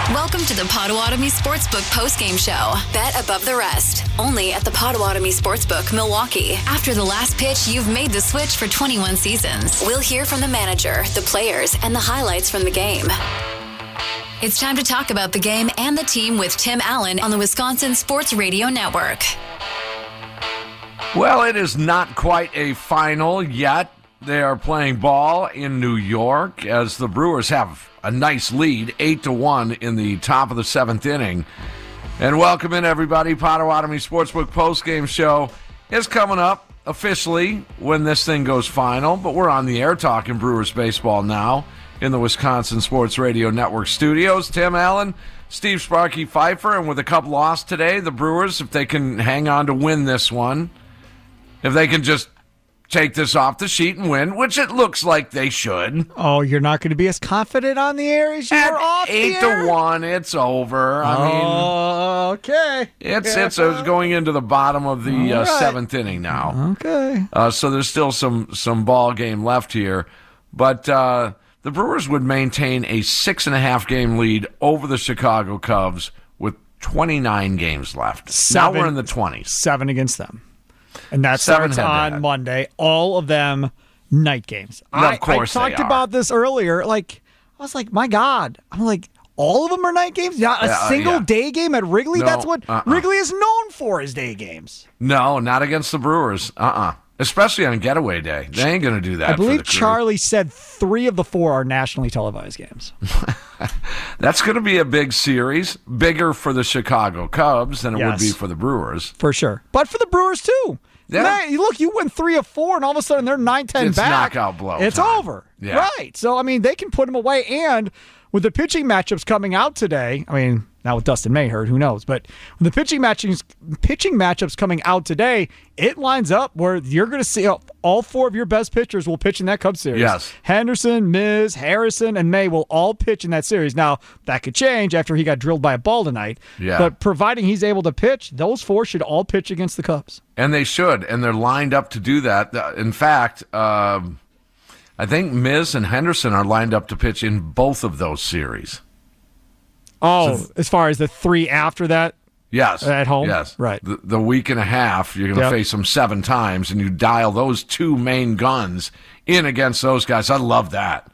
Welcome to the Potawatomi Sportsbook postgame show. Bet above the rest. Only at the Potawatomi Sportsbook, Milwaukee. After the last pitch, you've made the switch for 21 seasons. We'll hear from the manager, the players, and the highlights from the game. It's time to talk about the game and the team with Tim Allen on the Wisconsin Sports Radio Network. Well, it is not quite a final yet. They are playing ball in New York as the Brewers have a nice lead, 8-1 in the top of the seventh inning. And welcome in, everybody. Potawatomi Sportsbook postgame show is coming up officially when this thing goes final, but we're on the air talking Brewers baseball now in the Wisconsin Sports Radio Network studios. Tim Allen, Steve Sparky Pfeiffer, and with a cup lost today, the Brewers, if they can hang on to win this one, if they can just take this off the sheet and win, which it looks like they should. Oh, you're not going to be as confident on the air as you were off the air? 8-1, it's over. Okay. It's going into the bottom of the seventh inning now. Okay. So there's still some ball game left here. But the Brewers would maintain a 6.5 game lead over the Chicago Cubs with 29 games left. Now we're in the 20s. 7 against them. And that starts on Monday. All of them night games. Of course I talked about this earlier. I was like, my God. I'm like, all of them are night games? Not a single day game at Wrigley? No, That's what Wrigley is known for, is day games. No, not against the Brewers. Especially on getaway day. They ain't going to do that. I believe Charlie said 3 of the 4 are nationally televised games. That's going to be a big series. Bigger for the Chicago Cubs than it would be for the Brewers. For sure. But for the Brewers, too. Yeah. Man, look, you win 3 of 4, and all of a sudden they're 9-10 back. It's knockout blow. It's time. over. Yeah. Right. So, they can put them away. And with the pitching matchups coming out today, now with Dustin May hurt, who knows? But with the pitching matchups coming out today, it lines up where you're going to see all 4 of your best pitchers will pitch in that Cubs series. Yes. Henderson, Miz, Harrison, and May will all pitch in that series. Now, that could change after he got drilled by a ball tonight. Yeah. But providing he's able to pitch, those 4 should all pitch against the Cubs. And they should, and they're lined up to do that. In fact, I think Miz and Henderson are lined up to pitch in both of those series. Oh, as far as the 3 after that? Yes. At home? Yes. Right. The week and a half, you're going to face them 7 times, and you dial those 2 main guns in against those guys. I love that.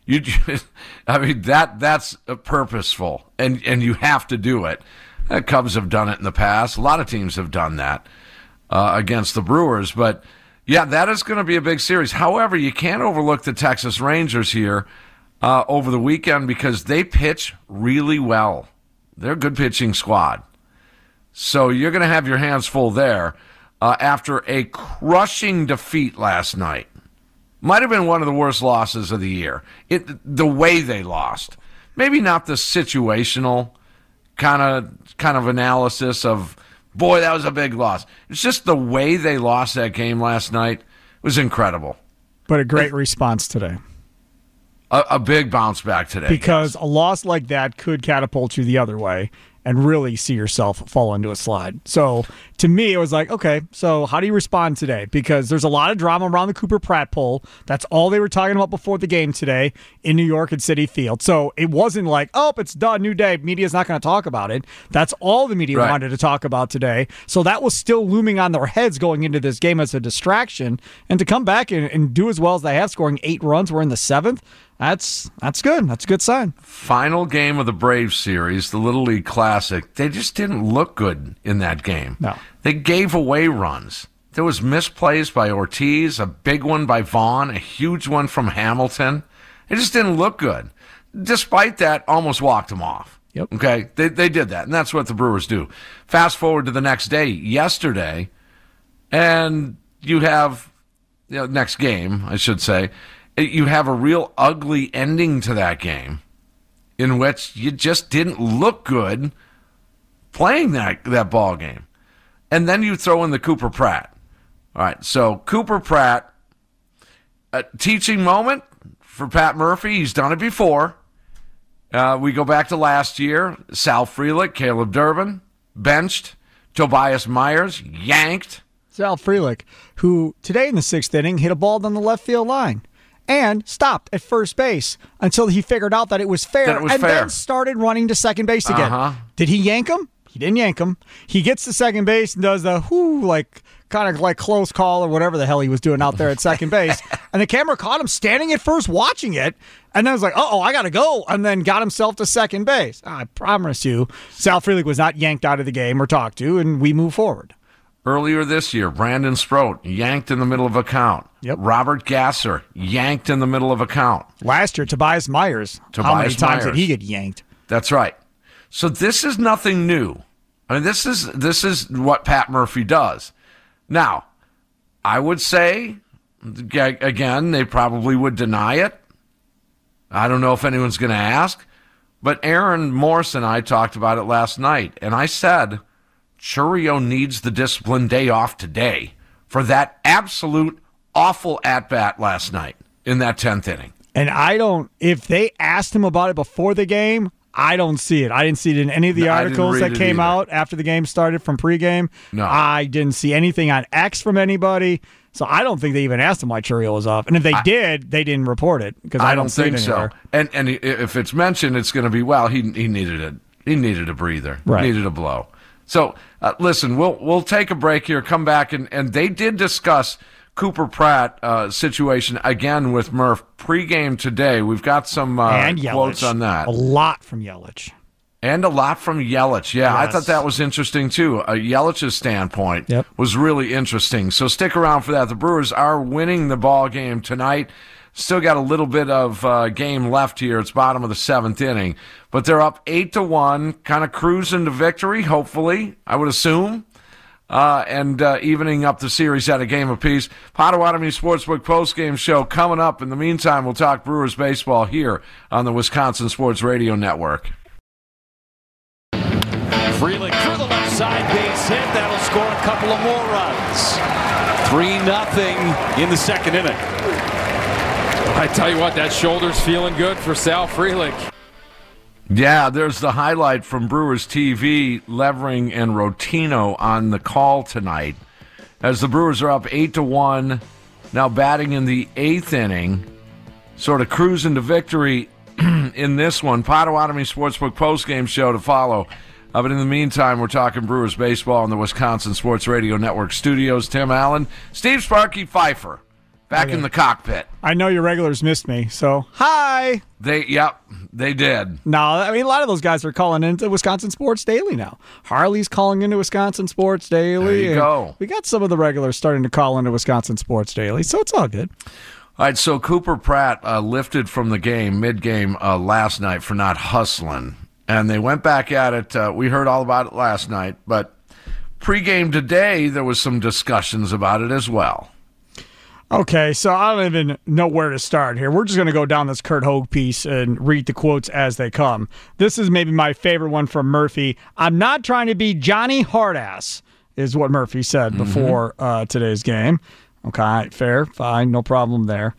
That's purposeful, and you have to do it. The Cubs have done it in the past. A lot of teams have done that against the Brewers, but yeah, that is going to be a big series. However, you can't overlook the Texas Rangers here over the weekend because they pitch really well. They're a good pitching squad. So you're going to have your hands full there after a crushing defeat last night. Might have been one of the worst losses of the year. The way they lost. Maybe not the situational kind of analysis of, boy, that was a big loss. It's just the way they lost that game last night was incredible. But a great response today. A big bounce back today. Because a loss like that could catapult you the other way and really see yourself fall into a slide. So to me, it was like, okay, so how do you respond today? Because there's a lot of drama around the Cooper Pratt poll. That's all they were talking about before the game today in New York at Citi Field. So it wasn't like, oh, it's done, new day. Media's not going to talk about it. That's all the media wanted to talk about today. So that was still looming on their heads going into this game as a distraction. And to come back and do as well as they have, scoring 8 runs, we're in the 7th. That's good. That's a good sign. Final game of the Braves series, the Little League Classic. They just didn't look good in that game. No. They gave away runs. There was misplays by Ortiz, a big one by Vaughn, a huge one from Hamilton. It just didn't look good. Despite that, almost walked them off. Yep. Okay? They did that, and that's what the Brewers do. Fast forward to the next day, yesterday, and you have, next game, I should say, you have a real ugly ending to that game in which you just didn't look good playing that ball game. And then you throw in the Cooper Pratt. All right, so Cooper Pratt, a teaching moment for Pat Murphy. He's done it before. We go back to last year. Sal Frelick, Caleb Durbin, benched. Tobias Myers, yanked. Sal Frelick, who today in the 6th inning hit a ball down the left field line. and stopped at first base until he figured out that it was fair then started running to second base again. Did he yank him? He didn't yank him. He gets to second base and does the kind of like close call or whatever the hell he was doing out there at second base. And the camera caught him standing at first watching it. And then was like, I got to go. And then got himself to second base. I promise you, Sal Frelick was not yanked out of the game or talked to, and we move forward. Earlier this year, Brandon Sproat yanked in the middle of a count. Yep. Robert Gasser yanked in the middle of a count. Last year, Tobias Myers. How many times did he get yanked? That's right. So this is nothing new. I mean, this is what Pat Murphy does. Now, I would say, again, they probably would deny it. I don't know if anyone's going to ask. But Aaron Morse and I talked about it last night, and I said Chourio needs the disciplined day off today for that absolute awful at-bat last night in that 10th inning. And if they asked him about it before the game, I don't see it. I didn't see it in any of the articles that came out after the game started from pregame. No. I didn't see anything on X from anybody. So I don't think they even asked him why Chourio was off. And if they did, they didn't report it because I don't think so. And if it's mentioned, it's going to be, he needed a breather. Right. He needed a blow. So listen, we'll take a break here, come back, and they did discuss Cooper Pratt situation again with Murph pregame today. We've got some quotes on that. A lot from Yelich. And a lot from Yelich. Yeah, yes. I thought that was interesting, too. Yelich's standpoint was really interesting. So stick around for that. The Brewers are winning the ball game tonight. Still got a little bit of game left here. It's bottom of the 7th inning. But they're up 8-1, kind of cruising to victory, hopefully, I would assume. And evening up the series at a game apiece. Potawatomi Sportsbook postgame show coming up. In the meantime, we'll talk Brewers baseball here on the Wisconsin Sports Radio Network. Frelick through the left side, base hit. That'll score a couple of more runs. 3-0 in the second inning. I tell you what, that shoulder's feeling good for Sal Frelick. Yeah, there's the highlight from Brewers TV, Levering and Rotino on the call tonight. As the Brewers are up 8-1, now batting in the 8th inning, sort of cruising to victory in this one. Potawatomi Sportsbook postgame show to follow. But in the meantime, we're talking Brewers baseball in the Wisconsin Sports Radio Network studios. Tim Allen, Steve Sparky Pfeiffer, back in the cockpit. I know your regulars missed me, so hi. They did. No, I mean, a lot of those guys are calling into Wisconsin Sports Daily now. Harley's calling into Wisconsin Sports Daily. There you go. We got some of the regulars starting to call into Wisconsin Sports Daily, so it's all good. All right, so Cooper Pratt lifted from the game, mid-game last night for not hustling. And they went back at it. We heard all about it last night. But pregame today, there was some discussions about it as well. Okay, so I don't even know where to start here. We're just going to go down this Curt Hogue piece and read the quotes as they come. This is maybe my favorite one from Murphy. I'm not trying to be Johnny Hardass, is what Murphy said before today's game. Okay, fair, fine, no problem there.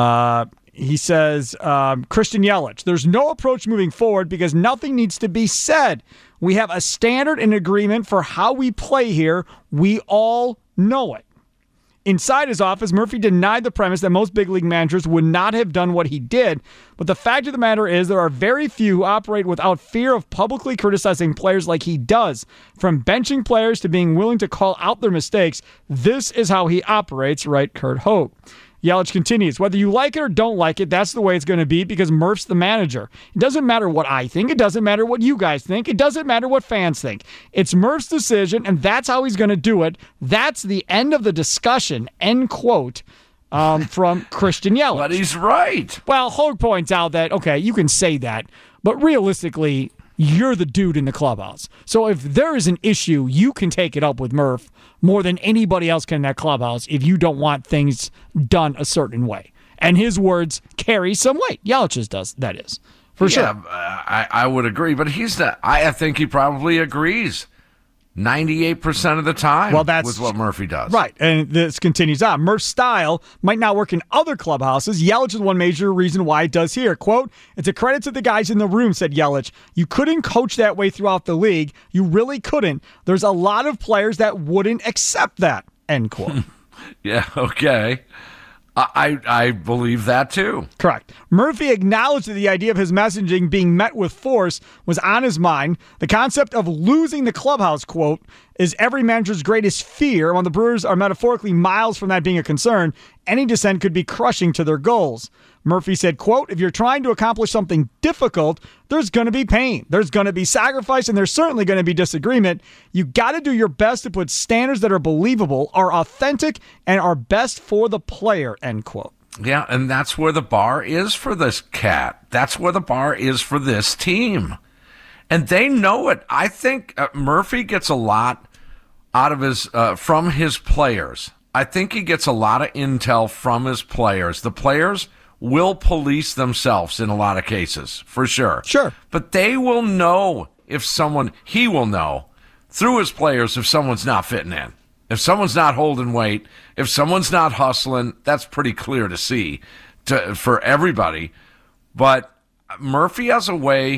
He says, Christian Yelich, there's no approach moving forward because nothing needs to be said. We have a standard and agreement for how we play here. We all know it. Inside his office, Murphy denied the premise that most big league managers would not have done what he did. But the fact of the matter is there are very few who operate without fear of publicly criticizing players like he does. From benching players to being willing to call out their mistakes, this is how he operates, right, Curt Hogue. Yelich continues, whether you like it or don't like it, that's the way it's going to be because Murph's the manager. It doesn't matter what I think. It doesn't matter what you guys think. It doesn't matter what fans think. It's Murph's decision, and that's how he's going to do it. That's the end of the discussion, end quote, from Christian Yelich. But he's right. Well, Hogue points out that, okay, you can say that, but realistically, you're the dude in the clubhouse. So if there is an issue, you can take it up with Murph more than anybody else can in that clubhouse if you don't want things done a certain way. And his words carry some weight. Yelich's does, that is, for sure. Yeah, I would agree, but he's not. I think he probably agrees 98% of the time with what Murphy does. Right, and this continues on. Murph's style might not work in other clubhouses. Yelich is one major reason why it does here. Quote, it's a credit to the guys in the room, said Yelich. You couldn't coach that way throughout the league. You really couldn't. There's a lot of players that wouldn't accept that, end quote. Yeah, okay. I believe that too. Correct. Murphy acknowledged that the idea of his messaging being met with force was on his mind. The concept of losing the clubhouse, quote, is every manager's greatest fear. While the Brewers are metaphorically miles from that being a concern, any dissent could be crushing to their goals. Murphy said, quote, if you're trying to accomplish something difficult, there's going to be pain. There's going to be sacrifice, and there's certainly going to be disagreement. You got to do your best to put standards that are believable, are authentic, and are best for the player, end quote. Yeah, and that's where the bar is for this cat. That's where the bar is for this team. And they know it. I think Murphy gets a lot out of his from his players. I think he gets a lot of intel from his players. The players will police themselves in a lot of cases, for sure. Sure. But they will know he will know through his players if someone's not fitting in. If someone's not holding weight, if someone's not hustling, that's pretty clear to see for everybody. But Murphy has a way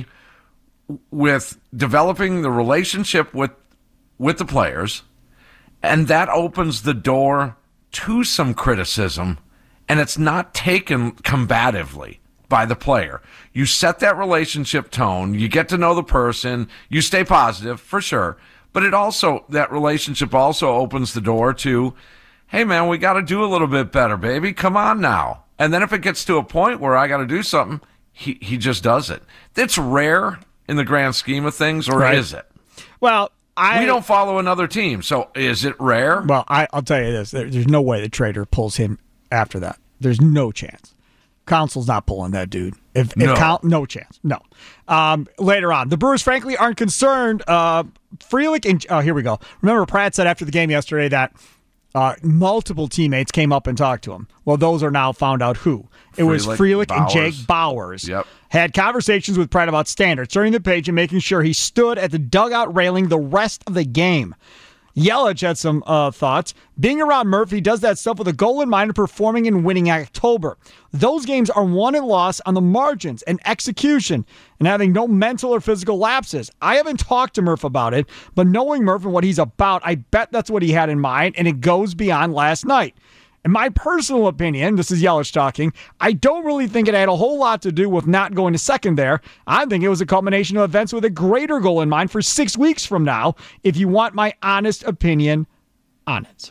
with developing the relationship with the players, and that opens the door to some criticism, and it's not taken combatively by the player. You set that relationship tone, you get to know the person, you stay positive, for sure, but that relationship also opens the door to, hey man, we got to do a little bit better, baby, come on now. And then if it gets to a point where I got to do something, he just does it. It's rare in the grand scheme of things, or is it? Well, we don't follow another team, so is it rare? Well, I'll tell you this. There's no way the trader pulls him after that. There's no chance. Council's not pulling that dude. No chance. No. Later on, the Brewers, frankly, aren't concerned. Frelick and here we go. Remember, Pratt said after the game yesterday that multiple teammates came up and talked to him. Well, those are now found out who. It was Frelick and Jake Bauers. Yep. Had conversations with Pratt about standards, turning the page and making sure he stood at the dugout railing the rest of the game. Yelich had some thoughts. Being around Murphy does that stuff with a goal in mind of performing and winning October. Those games are won and lost on the margins and execution and having no mental or physical lapses. I haven't talked to Murph about it, but knowing Murph and what he's about, I bet that's what he had in mind, and it goes beyond last night. In my personal opinion, this is Yelich talking, I don't really think it had a whole lot to do with not going to second there. I think it was a culmination of events with a greater goal in mind for 6 weeks from now, if you want my honest opinion on it.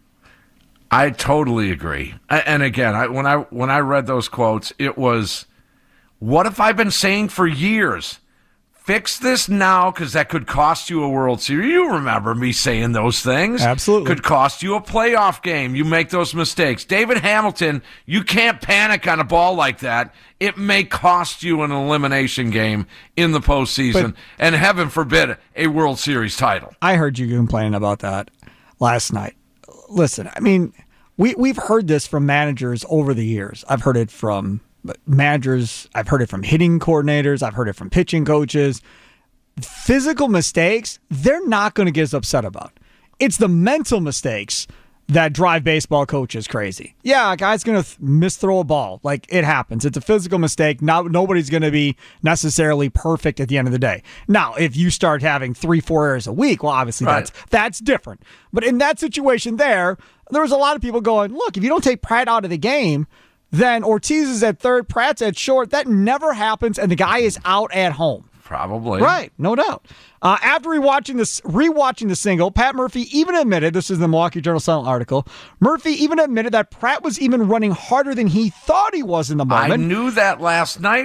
I totally agree. And again, when I read those quotes, it was, what have I been saying for years? Fix this now, because that could cost you a World Series. You remember me saying those things. Absolutely. Could cost you a playoff game. You make those mistakes. David Hamilton, you can't panic on a ball like that. It may cost you an elimination game in the postseason, and heaven forbid, a World Series title. I heard you complaining about that last night. Listen, I mean, we've heard this from managers over the years. I've heard it from managers, I've heard it from hitting coordinators, I've heard it from pitching coaches. Physical mistakes, they're not going to get as upset about. It's the mental mistakes that drive baseball coaches crazy. Yeah, a guy's going to misthrow a ball. Like, it happens. It's a physical mistake. Nobody's going to be necessarily perfect at the end of the day. Now, if you start having 3-4 errors a week, well, obviously that's different. But in that situation there was a lot of people going, look, if you don't take Pratt out of the game, then Ortiz is at third, Pratt's at short. That never happens, and the guy is out at home. Probably. Right, no doubt. After rewatching the single, Pat Murphy even admitted, this is the Milwaukee Journal-Sentinel article, Murphy even admitted that Pratt was even running harder than he thought he was in the moment. I knew that last night.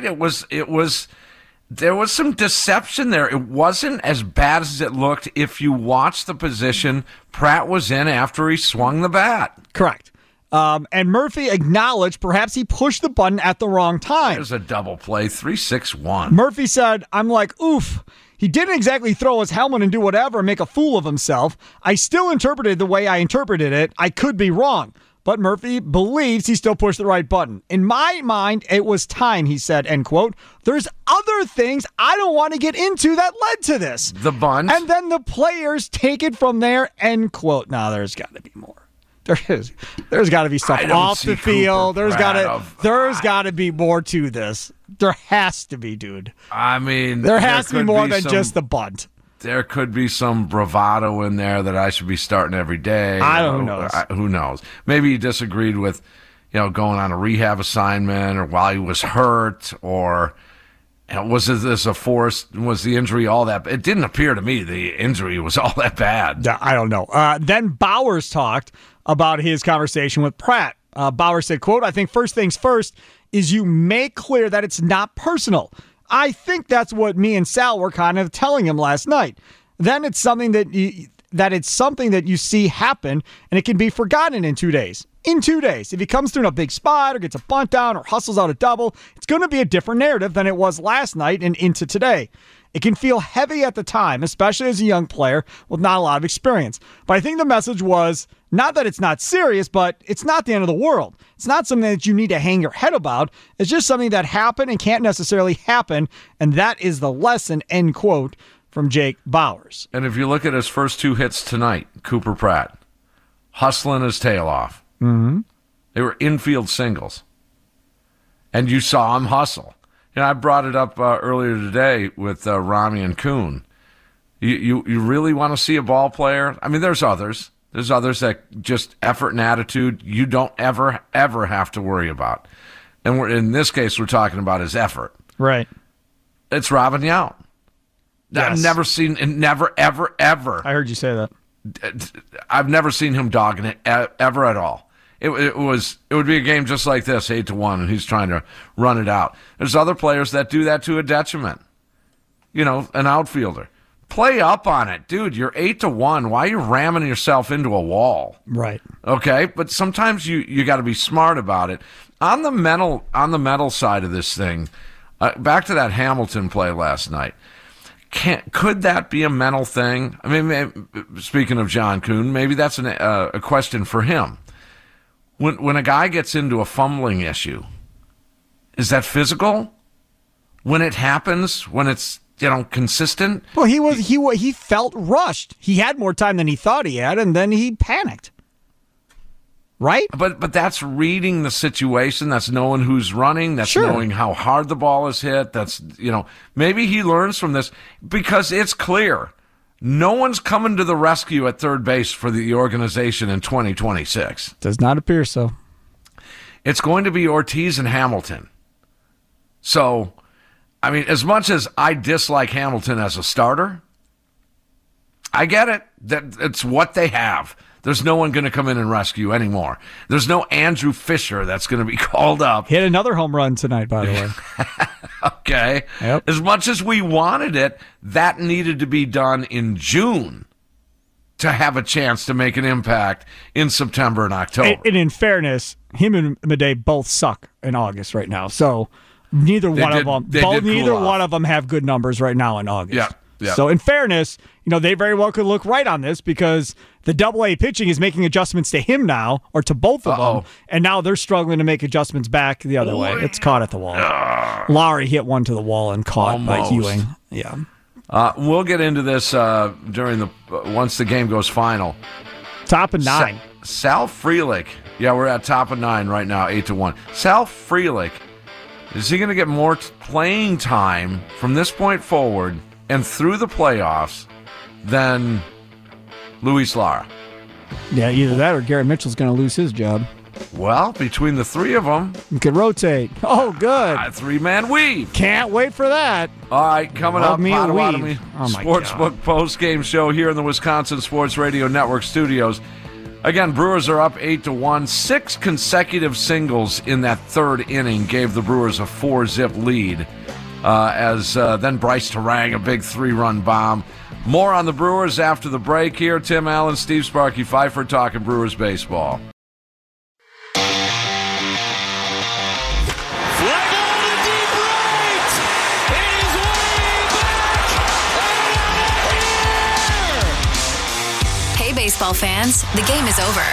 There was some deception there. It wasn't as bad as it looked if you watch the position Pratt was in after he swung the bat. Correct. And Murphy acknowledged perhaps he pushed the button at the wrong time. There's a double play, 3-6-1. Murphy said, I'm like, oof. He didn't exactly throw his helmet and do whatever and make a fool of himself. I still interpreted the way I interpreted it. I could be wrong. But Murphy believes he still pushed the right button. In my mind, it was time, he said, end quote. There's other things I don't want to get into that led to this. The bunt. And then the players take it from there, end quote. Now, there's got to be more. There's got to be stuff off the field. There's got to be more to this. There has to be, dude. I mean, there has to be more than just the bunt. There could be some bravado in there that I should be starting every day. Who knows? Who knows? Maybe he disagreed with, going on a rehab assignment or while he was hurt, or was the injury all that? It didn't appear to me the injury was all that bad. I don't know. Then Bowers talked about his conversation with Pratt. Bowers said, quote, "I think first things first is you make clear that it's not personal. I think that's what me and Sal were kind of telling him last night. Then it's something that you see happen, and it can be forgotten in 2 days. In 2 days, if he comes through in a big spot or gets a bunt down or hustles out a double, it's going to be a different narrative than it was last night and into today. It can feel heavy at the time, especially as a young player with not a lot of experience. But I think the message was not that it's not serious, but it's not the end of the world. It's not something that you need to hang your head about. It's just something that happened and can't necessarily happen, and that is the lesson," end quote, from Jake Bowers. And if you look at his first 2 hits tonight, Cooper Pratt, hustling his tail off. Mm-hmm. They were infield singles. And you saw him hustle. I brought it up earlier today with Rami and Kuhn. You really want to see a ball player? I mean, there's others. There's others that just effort and attitude you don't ever have to worry about. And in this case, we're talking about his effort. Right. It's Robin Yount. Yes. I've never seen, ever. I heard you say that. I've never seen him dogging it ever at all. It would be a game just like this, 8-1, and he's trying to run it out. There's other players that do that to a detriment. An outfielder. Play up on it. Dude, you're 8-1. Why are you ramming yourself into a wall? Right. Okay? But sometimes you got to be smart about it. On the mental side of this thing, back to that Hamilton play last night. Could that be a mental thing? I mean, speaking of John Kuhn, maybe that's a question for him. When a guy gets into a fumbling issue, is that physical? When it happens, when it's consistent? Well, he felt rushed. He had more time than he thought he had, and then he panicked. Right? But that's reading the situation. That's knowing who's running. That's knowing how hard the ball is hit. That's, maybe he learns from this because it's clear. No one's coming to the rescue at third base for the organization in 2026. Does not appear so. It's going to be Ortiz and Hamilton. So, I mean, as much as I dislike Hamilton as a starter, I get it. That it's what they have. There's no one going to come in and rescue anymore. There's no Andrew Fisher that's going to be called up. Hit another home run tonight, by the way. Okay. Yep. As much as we wanted it, that needed to be done in June to have a chance to make an impact in September and October. And in fairness, him and Madej both suck in August right now. So neither one of them have good numbers right now in August. Yeah. Yeah. So in fairness, they very well could look right on this because the Double-A pitching is making adjustments to him now, or to both of them, and now they're struggling to make adjustmance back the other way. It's caught at the wall. Lowry hit one to the wall and caught by Ewing. Yeah. We'll get into this once the game goes final. Top of 9. Sal Frelick. Yeah, we're at top of 9 right now, 8-1. Sal Frelick, is he going to get more playing time from this point forward and through the playoffs than Luis Lara? Yeah, either that or Garrett Mitchell's going to lose his job. Well, between the three of them, you could rotate. Oh, good. A 3-man weave. Can't wait for that. All right, coming up, Potawatomi Sportsbook post-game show here in the Wisconsin Sports Radio Network studios. Again, Brewers are up 8-1. 6 consecutive singles in that third inning gave the Brewers a 4-zip lead. As then Bryce Terang, a big 3-run bomb. More on the Brewers after the break here. Tim Allen, Steve Sparky Pfeiffer talking Brewers baseball. Hey, baseball fans, the game is over.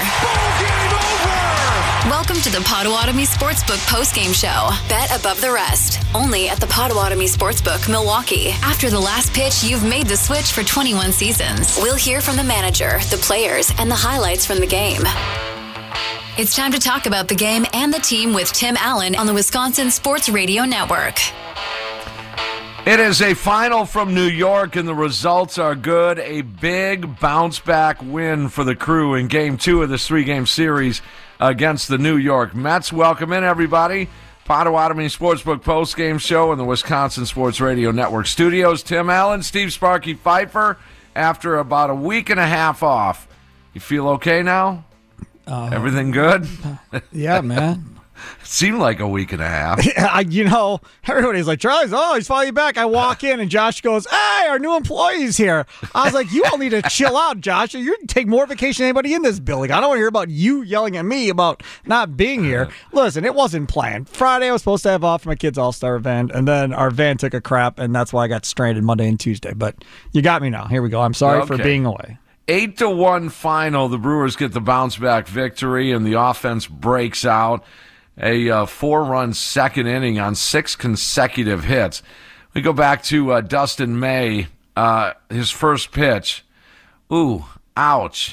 Welcome to the Potawatomi Sportsbook postgame show. Bet above the rest. Only at the Potawatomi Sportsbook, Milwaukee. After the last pitch, you've made the switch for 21 seasons. We'll hear from the manager, the players, and the highlights from the game. It's time to talk about the game and the team with Tim Allen on the Wisconsin Sports Radio Network. It is a final from New York, and the results are good. A big bounce-back win for the Crew in Game 2 of this 3-game series against the New York Mets. Welcome in, everybody. Potawatomi Sportsbook post-game show in the Wisconsin Sports Radio Network studios. Tim Allen, Steve Sparky Pfeiffer, after about a week and a half off. You feel okay now? Everything good? Yeah, man. It seemed like a week and a half. Everybody's like, Charlie's, he's finally back. I walk in, and Josh goes, hey, our new employee's here. I was like, you all need to chill out, Josh. You take more vacation than anybody in this building. I don't want to hear about you yelling at me about not being here. Listen, it wasn't planned. Friday, I was supposed to have off for my kids' all-star event, and then our van took a crap, and that's why I got stranded Monday and Tuesday. But you got me now. Here we go. I'm sorry for being away. 8-1 final. The Brewers get the bounce-back victory, and the offense breaks out. A 4-run second inning on 6 consecutive hits. We go back to Dustin May, his first pitch. Ooh, ouch.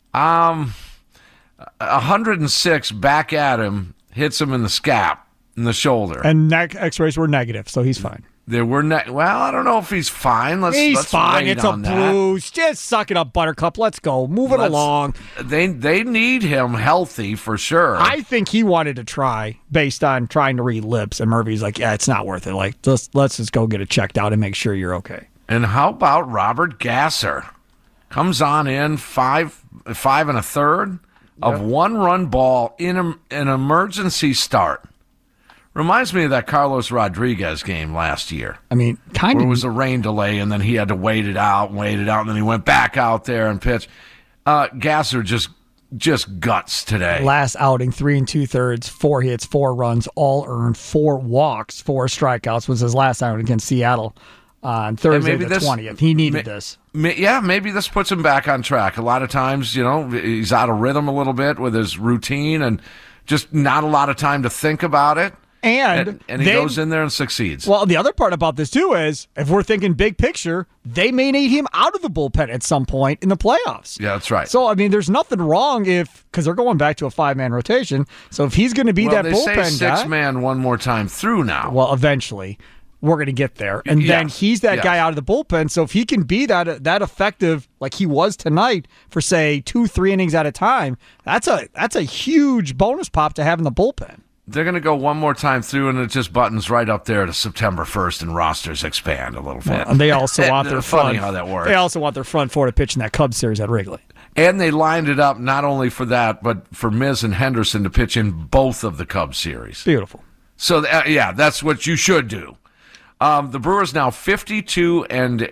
106 back at him, hits him in the scap, in the shoulder. And neck x-rays were negative, so he's fine. There were well, I don't know if he's fine. He's fine. Wait it's a on bruise. Just suck it up, Buttercup. Let's go. Move it along. They need him healthy for sure. I think he wanted to try based on trying to read lips, and Murphy's like, yeah, it's not worth it. Like, let's just go get it checked out and make sure you're okay. And how about Robert Gasser? Comes on in 5 1/3 of 1-run ball in an emergency start. Reminds me of that Carlos Rodriguez game last year. I mean, kind of. Where it was a rain delay, and then he had to wait it out, and then he went back out there and pitched. Gasser just guts today. Last outing, 3 2/3, 4 hits, 4 runs, all earned, 4 walks, 4 strikeouts was his last outing against Seattle on Thursday the 20th. He needed this. Yeah, maybe this puts him back on track. A lot of times, he's out of rhythm a little bit with his routine and just not a lot of time to think about it. And he goes in there and succeeds. Well, the other part about this, too, is if we're thinking big picture, they may need him out of the bullpen at some point in the playoffs. Yeah, that's right. So, I mean, there's nothing wrong because they're going back to a 5-man rotation. So if he's going to be that bullpen guy. They say 6-man one more time through now. Well, eventually. We're going to get there. And then he's that guy out of the bullpen. So if he can be that effective like he was tonight for, say, 2-3 innings at a time, that's a huge bonus pop to have in the bullpen. They're going to go one more time through, and it just buttons right up there to September 1st, and rosters expand a little bit. And they also want their funny how that works. They also want their front four to pitch in that Cubs series at Wrigley. And they lined it up not only for that, but for Miz and Henderson to pitch in both of the Cubs series. Beautiful. So, that's what you should do. The Brewers now 82 and,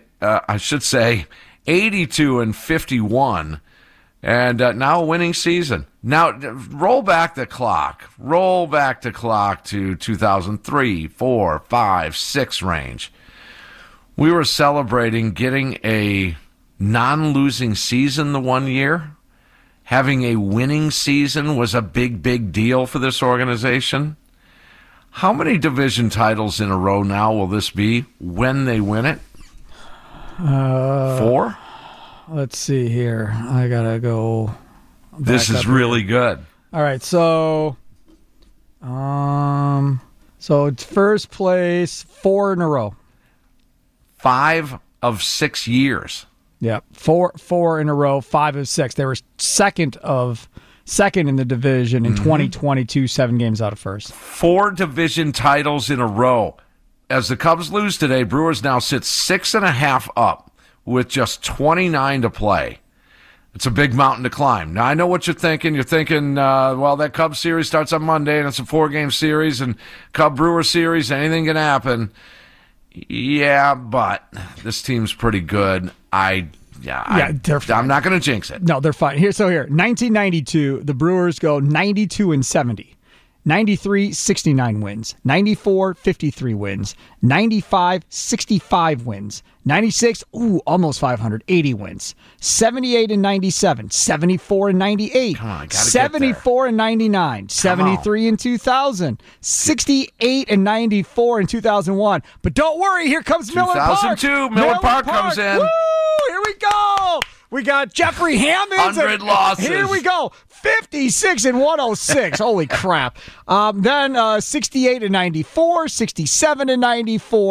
82 and 51. And now a winning season. Now, roll back the clock. Roll back the clock to 2003, 4, 5, 6 range. We were celebrating getting a non-losing season the one year. Having a winning season was a big, big deal for this organization. How many division titles in a row now will this be when they win it? 4? Let's see here. I got to go. This is really good. All right. So it's first place 4 in a row. 5 of 6 years. Yeah. 4 in a row, 5 of 6. They were second in the division in 2022, 7 games out of first. 4 division titles in a row. As the Cubs lose today, Brewers now sit 6.5 up with just 29 to play. It's a big mountain to climb. Now, I know what you're thinking. You're thinking, that Cubs series starts on Monday, and it's a 4-game series, and Cub-Brewer series, anything can happen. Yeah, but this team's pretty good. I'm not going to jinx it. No, they're fine. Here, 1992, the Brewers go 92 and 70. 93, 69 wins. 94, 53 wins. 95, 65 wins. 96, almost 500, 80 wins. 78 and 97, 74 and 98, 74 and 99, 73 and 2000, 68 and 94 in 2001. But don't worry, here comes Miller Park. 2002, Miller Park comes in. Woo! Here we go. We got Jeffrey Hammonds. 100 losses. Here we go. 56 and 106. Holy crap. Then 68 and 94, 67 and 94,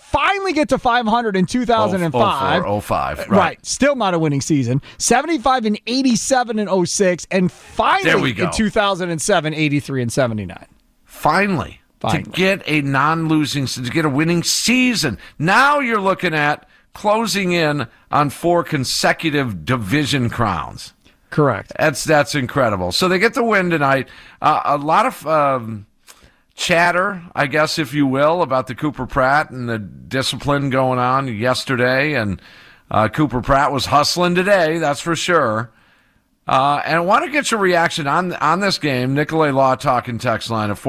finally get to 500 in 2005. 05. Right. Still not a winning season. 75 and 87 in 06. And finally in 2007, 83 and 79. Finally. To get a non-losing, to get a winning season. Now you're looking at closing in on 4 consecutive division crowns. Correct. That's incredible. So they get the win tonight. A lot of chatter, I guess, if you will, about the Cooper Pratt and the discipline going on yesterday. And Cooper Pratt was hustling today, that's for sure. And I want to get your reaction on this game. Nicolay Law talking text line at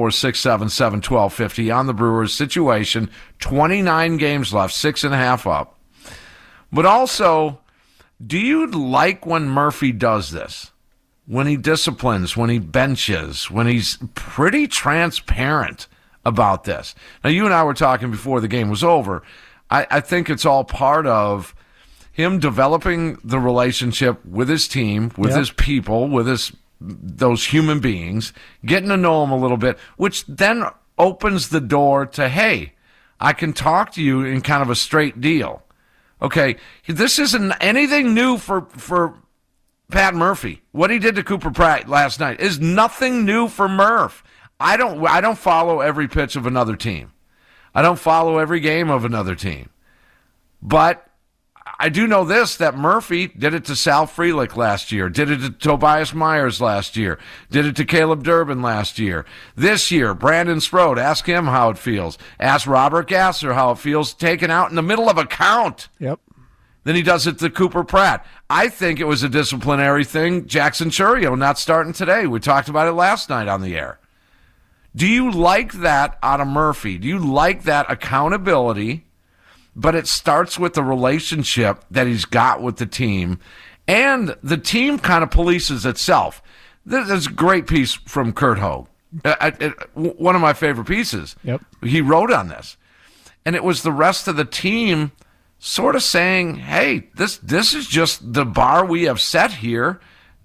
414-677-1250 on the Brewers situation. 29 games left, 6.5 up. But also, do you like when Murphy does this? When he disciplines, when he benches, when he's pretty transparent about this? Now, you and I were talking before the game was over. I think it's all part of him developing the relationship with his team, with his people, with those human beings, getting to know them a little bit, which then opens the door to, hey, I can talk to you in kind of a straight deal. Okay, this isn't anything new for Pat Murphy. What he did to Cooper Pratt last night is nothing new for Murph. I don't follow every pitch of another team. I don't follow every game of another team. But I do know this, that Murphy did it to Sal Frelick last year, did it to Tobias Myers last year, did it to Caleb Durbin last year. This year, Brandon Sprode, ask him how it feels. Ask Robert Gasser how it feels taken out in the middle of a count. Yep. Then he does it to Cooper Pratt. I think it was a disciplinary thing. Jackson Chourio not starting today. We talked about it last night on the air. Do you like that out of Murphy? Do you like that accountability? But it starts with the relationship that he's got with the team, and the team kind of polices itself. This is a great piece from Kurt Hogue. One of my favorite pieces. Yep. He wrote on this. And it was the rest of the team sort of saying, hey, this is just the bar we have set here,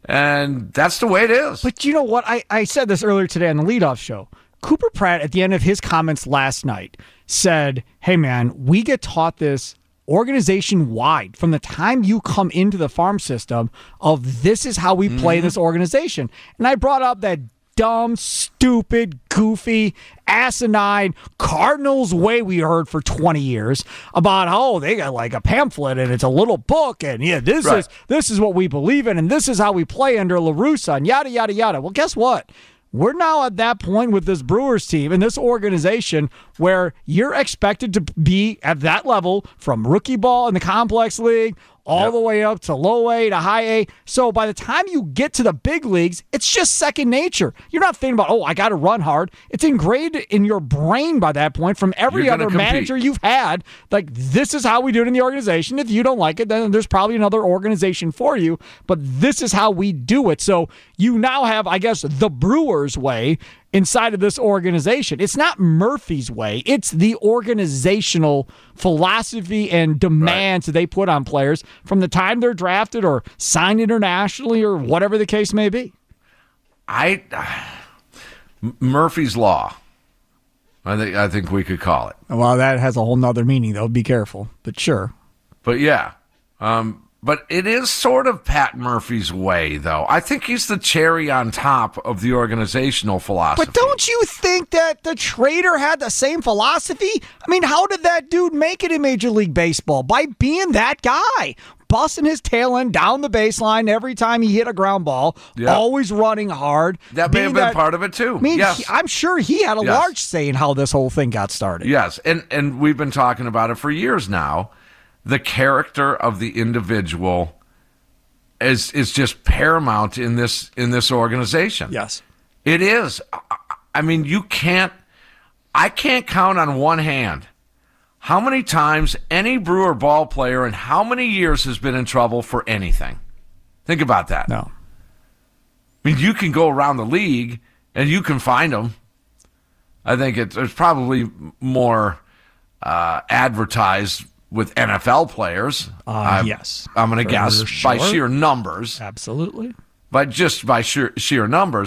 and that's the way it is. But you know what? I said this earlier today on the leadoff show. Cooper Pratt, at the end of his comments last night, said, hey, man, we get taught this organization-wide from the time you come into the farm system of this is how we play this organization. And I brought up that dumb, stupid, goofy, asinine Cardinals way we heard for 20 years about how they got like a pamphlet and it's a little book and this is what we believe in and this is how we play under La Russa and yada, yada, yada. Well, guess what? We're now at that point with this Brewers team and this organization where you're expected to be at that level from rookie ball in the complex league all the way up to low A to high A. So by the time you get to the big leagues, it's just second nature. You're not thinking about, I got to run hard. It's ingrained in your brain by that point from every other manager you've had. Like, this is how we do it in the organization. If you don't like it, then there's probably another organization for you. But this is how we do it. So you now have, I guess, the Brewers way inside of this organization. It's not Murphy's way. It's the organizational philosophy and demands that they put on players from the time they're drafted or signed internationally or whatever the case may be. Murphy's Law. I think we could call it. Well, that has a whole nother meaning, though. Be careful. But sure. But yeah. But it is sort of Pat Murphy's way, though. I think he's the cherry on top of the organizational philosophy. But don't you think that the trader had the same philosophy? I mean, how did that dude make it in Major League Baseball? By being that guy. Busting his tail end down the baseline every time he hit a ground ball. Yep. Always running hard. That may have been part of it, too. I mean, yes. I'm sure he had a large say in how this whole thing got started. Yes, and we've been talking about it for years now. The character of the individual is just paramount in this organization. Yes. It is. I mean, I can't count on one hand how many times any Brewer ball player in how many years has been in trouble for anything. Think about that. No. I mean, you can go around the league and you can find them. I think it's probably more advertised with NFL players. Yes. I'm going to guess by sheer numbers. Absolutely. But just by sheer numbers.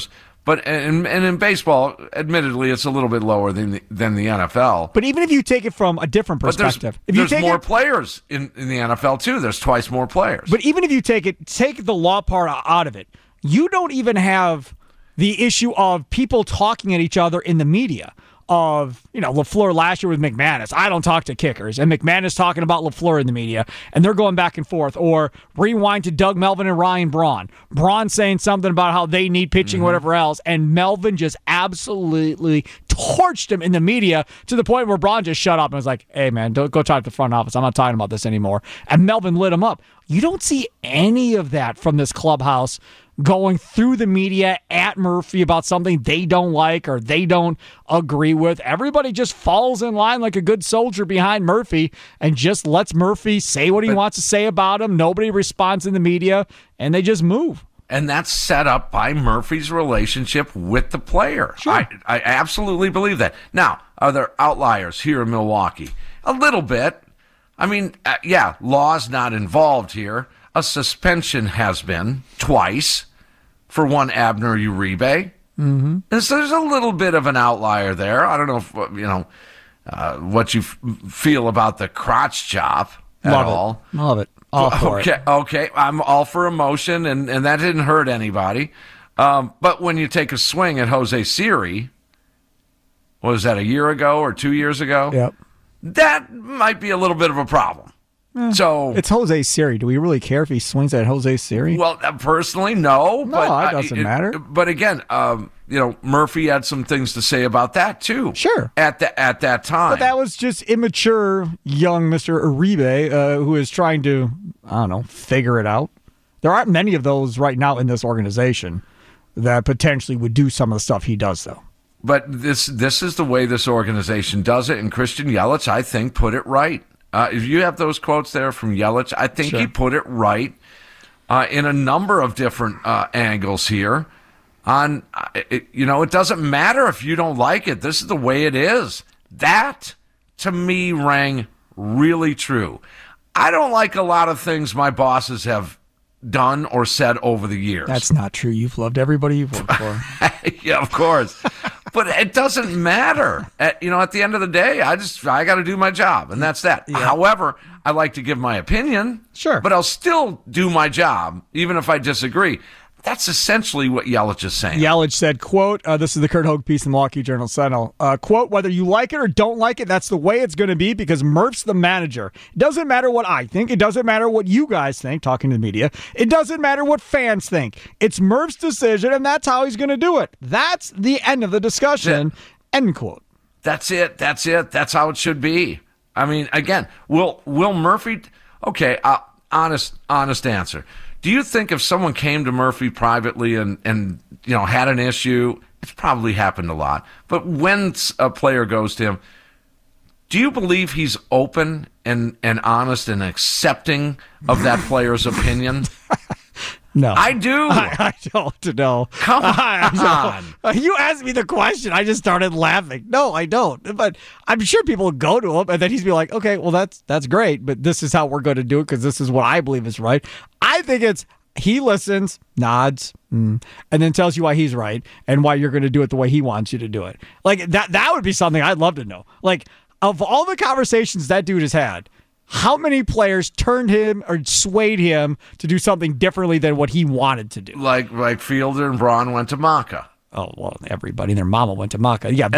But and in baseball, admittedly, it's a little bit lower than the NFL. But even if you take it from a different perspective, there's more players in the NFL too. There's twice more players. But even if you take the law part out of it, you don't even have the issue of people talking at each other in the media. Of, LaFleur last year with McManus. I don't talk to kickers. And McManus talking about LaFleur in the media. And they're going back and forth. Or rewind to Doug Melvin and Ryan Braun. Braun saying something about how they need pitching, whatever else. And Melvin just absolutely torched him in the media to the point where Braun just shut up and was like, hey, man, don't go talk to the front office. I'm not talking about this anymore. And Melvin lit him up. You don't see any of that from this clubhouse going through the media at Murphy about something they don't like or they don't agree with. Everybody just falls in line like a good soldier behind Murphy and just lets Murphy say what he wants to say about him. Nobody responds in the media, and they just move. And that's set up by Murphy's relationship with the player. Sure. I absolutely believe that. Now, are there outliers here in Milwaukee? A little bit. I mean, law's not involved here. A suspension has been twice for one Abner Uribe. Mm-hmm. And so there's a little bit of an outlier there. I don't know if, what you feel about the crotch chop at all. Love it. All for it. Okay. I'm all for emotion, and that didn't hurt anybody. But when you take a swing at Jose Siri, was that a year ago or 2 years ago? Yep. That might be a little bit of a problem. So it's Jose Siri. Do we really care if he swings at Jose Siri? Well, personally, no. No, it doesn't matter. But again, Murphy had some things to say about that too. Sure. At that time. But that was just immature young Mr. Uribe who is trying to, figure it out. There aren't many of those right now in this organization that potentially would do some of the stuff he does, though. But this is the way this organization does it, and Christian Yelich, I think, put it right. If you have those quotes there from Yelich, I think he put it right in a number of different angles here. It doesn't matter if you don't like it. This is the way it is. That, to me, rang really true. I don't like a lot of things my bosses have done or said over the years. That's not true. You've loved everybody you've worked for. Yeah, of course. But it doesn't matter. At the end of the day, I got to do my job, and that's that. Yeah. However, I like to give my opinion. Sure. But I'll still do my job, even if I disagree. That's essentially what Yelich is saying. Yelich said, quote, this is the Kurt Hogue piece in the Milwaukee Journal-Sentinel, quote, whether you like it or don't like it, that's the way it's going to be because Murph's the manager. It doesn't matter what I think. It doesn't matter what you guys think, talking to the media. It doesn't matter what fans think. It's Murph's decision, and that's how he's going to do it. That's the end of the discussion, end quote. That's it. That's how it should be. I mean, again, will Murphy, okay, honest answer. Do you think if someone came to Murphy privately and had an issue, it's probably happened a lot, but when a player goes to him, do you believe he's open and honest and accepting of that player's opinion? No. I do. I don't know. Come on. You asked me the question. I just started laughing. No, I don't. But I'm sure people go to him, and then he's be like, okay, well, that's great, but this is how we're going to do it because this is what I believe is right. I think it's he listens, nods, and then tells you why he's right and why you're going to do it the way he wants you to do it. Like, that would be something I'd love to know. Like, of all the conversations that dude has had, how many players turned him or swayed him to do something differently than what he wanted to do? Like Fielder and Braun went to Maka. Oh, well, everybody and their mama went to Maka. Yeah,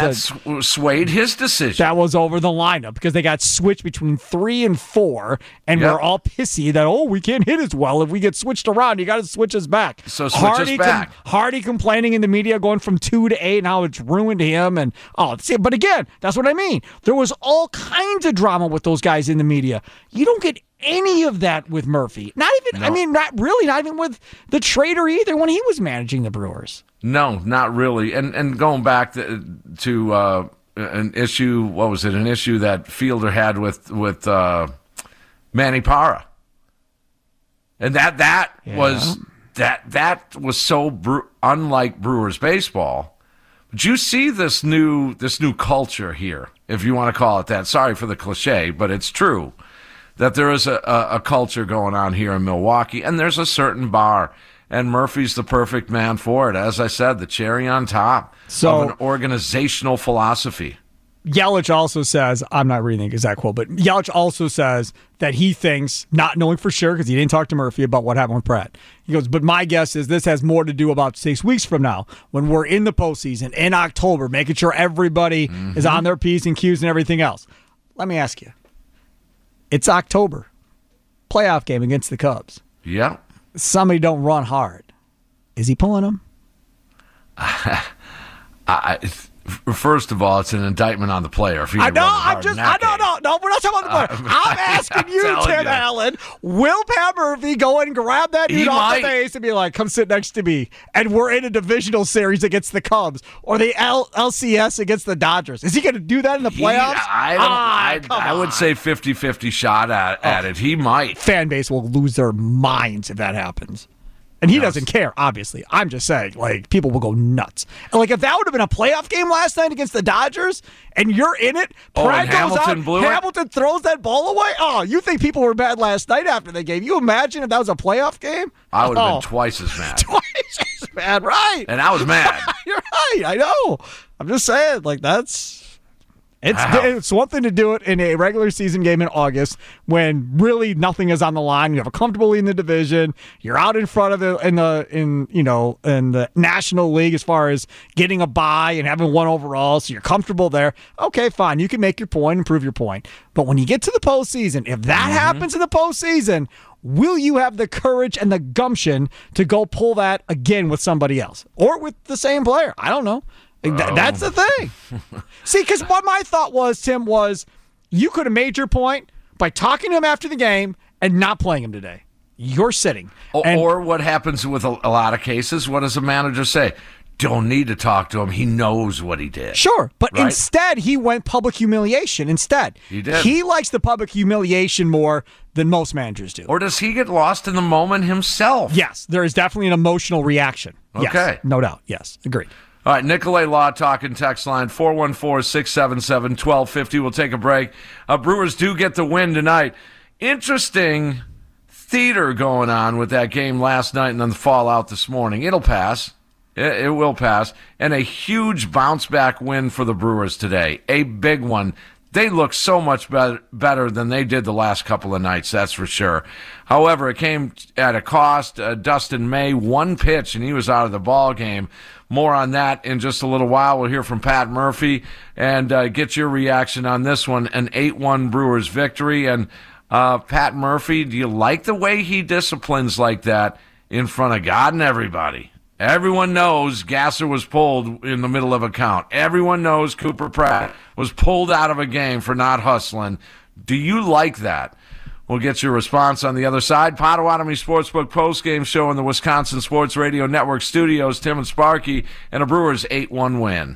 swayed his decision. That was over the lineup because they got switched between 3 and 4, and we're all pissy that, we can't hit as well. If we get switched around, you got to switch us back. So switch us back. Hardy complaining in the media going from 2 to 8 and how it's ruined him. And but again, that's what I mean. There was all kinds of drama with those guys in the media. You don't get any of that with Murphy. Not even, not even with the trader either when he was managing the Brewers. No, not really. And going back to an issue, what was it? An issue that Fielder had with Manny Parra, and that was so unlike Brewers baseball. But you see this new culture here, if you want to call it that. Sorry for the cliche, but it's true that there is a culture going on here in Milwaukee, and there's a certain bar. and Murphy's the perfect man for it. As I said, the cherry on top of an organizational philosophy. Yelich also says, I'm not reading the exact quote, but Yelich also says that he thinks, not knowing for sure because he didn't talk to Murphy about what happened with Pratt. He goes, but my guess is this has more to do about 6 weeks from now when we're in the postseason in October, making sure everybody is on their P's and Q's and everything else. Let me ask you. It's October. Playoff game against the Cubs. Yeah. Somebody don't run hard. Is he pulling them? First of all, it's an indictment on the player. If he we're not talking about the player. I'm asking you, Tim Allen, will Pat Murphy go and grab that dude off the base and be like, come sit next to me, and we're in a divisional series against the Cubs or the LCS against the Dodgers? Is he going to do that in the playoffs? I would say 50-50 shot at it. He might. Fan base will lose their minds if that happens. And he doesn't care, obviously. I'm just saying, like, people will go nuts. And, like, if that would have been a playoff game last night against the Dodgers, and you're in it, Pratt goes out, Hamilton throws that ball away. Oh, you think people were mad last night after the game? You imagine if that was a playoff game? I would have been twice as mad. Twice as mad, right? And I was mad. You're right. I know. I'm just saying, like, It's one thing to do it in a regular season game in August when really nothing is on the line. You have a comfortable lead in the division. You're out in front of in the National League as far as getting a bye and having one overall, so you're comfortable there. Okay, fine. You can make your point and prove your point. But when you get to the postseason, if that happens in the postseason, will you have the courage and the gumption to go pull that again with somebody else or with the same player? I don't know. That's the thing. See, because what my thought was, Tim, was you could have made your point by talking to him after the game and not playing him today. You're sitting. Or what happens with a lot of cases, what does a manager say? Don't need to talk to him. He knows what he did. Sure, but instead he went public humiliation instead. He did. He likes the public humiliation more than most managers do. Or does he get lost in the moment himself? Yes, there is definitely an emotional reaction. Okay. Yes, no doubt. Yes, agreed. All right, Nicolay Law talking text line 414-677-1250. We'll take a break. Brewers do get the win tonight. Interesting theater going on with that game last night and then the fallout this morning. It'll pass. It will pass. And a huge bounce-back win for the Brewers today. A big one. They look so much better than they did the last couple of nights, that's for sure. However, it came at a cost. Dustin May, one pitch, and he was out of the ball game. More on that in just a little while. We'll hear from Pat Murphy and get your reaction on this one, an 8-1 Brewers victory. And Pat Murphy, do you like the way he disciplines like that in front of God and everybody? Everyone knows Gasser was pulled in the middle of a count. Everyone knows Cooper Pratt was pulled out of a game for not hustling. Do you like that? We'll get your response on the other side. Potawatomi Sportsbook postgame show in the Wisconsin Sports Radio Network studios. Tim and Sparky and a Brewers 8-1 win.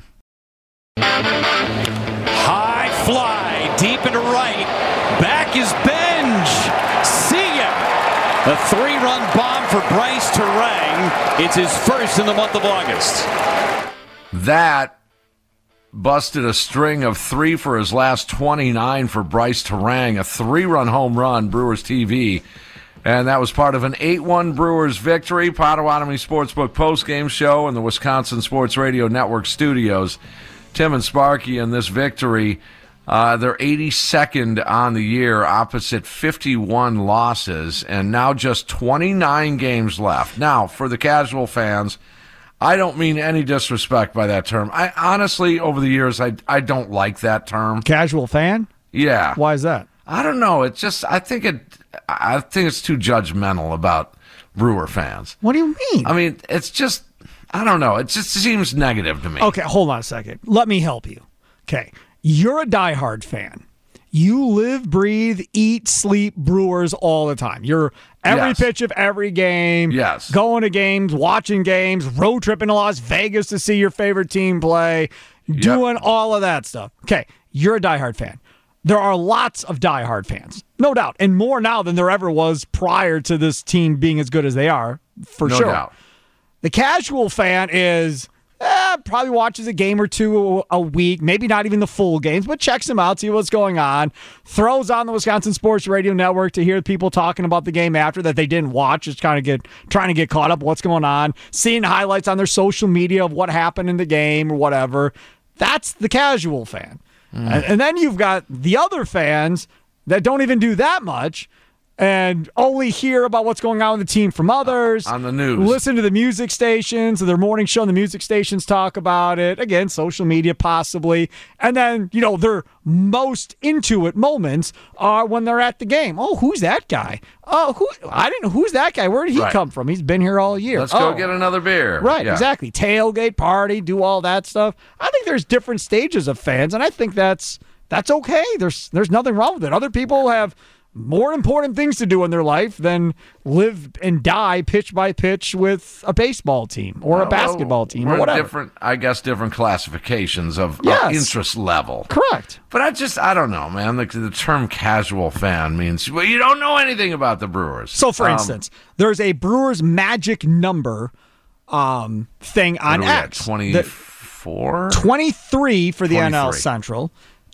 High fly, deep into right. Back is Benj. See ya. A 3-run bomb for Bryce Terang. It's his first in the month of August. That busted a string of 3 for his last 29 for Bryce Terang, a 3-run home run, Brewers TV. And that was part of an 8-1 Brewers victory. Potawatomi Sportsbook postgame show in the Wisconsin Sports Radio Network studios. Tim and Sparky in this victory. They're 82nd on the year, opposite 51 losses, and now just 29 games left. Now, for the casual fans, I don't mean any disrespect by that term. I honestly, over the years, I don't like that term. Casual fan? Yeah. Why is that? I don't know. It's just I think it's too judgmental about Brewer fans. What do you mean? I mean, it's just I don't know. It just seems negative to me. Okay, hold on a second. Let me help you. Okay. You're a diehard fan. You live, breathe, eat, sleep Brewers all the time. You're every pitch of every game. Yes. Going to games, watching games, road tripping to Las Vegas to see your favorite team play, doing all of that stuff. Okay, you're a diehard fan. There are lots of diehard fans, no doubt, and more now than there ever was prior to this team being as good as they are, for sure. No doubt. The casual fan is, probably watches a game or two a week, maybe not even the full games, but checks them out, see what's going on, throws on the Wisconsin Sports Radio Network to hear people talking about the game after that they didn't watch, just trying to get caught up what's going on, seeing highlights on their social media of what happened in the game or whatever. That's the casual fan. And then you've got the other fans that don't even do that much and only hear about what's going on with the team from others. On the news. Listen to the music stations, their morning show, and the music stations talk about it. Again, social media possibly. And then, their most into it moments are when they're at the game. Oh, who's that guy? Oh, who's that guy? Where did he come from? He's been here all year. Let's go get another beer. Right, yeah. Exactly. Tailgate, party, do all that stuff. I think there's different stages of fans, and I think that's okay. There's nothing wrong with it. Other people have more important things to do in their life than live and die pitch by pitch with a baseball team or a basketball team or whatever. Different classifications of interest level. Correct. But I don't know, man. The term casual fan means, well, you don't know anything about the Brewers. So, for instance, there's a Brewers magic number thing on X. 24? 23 for the 23. NL Central.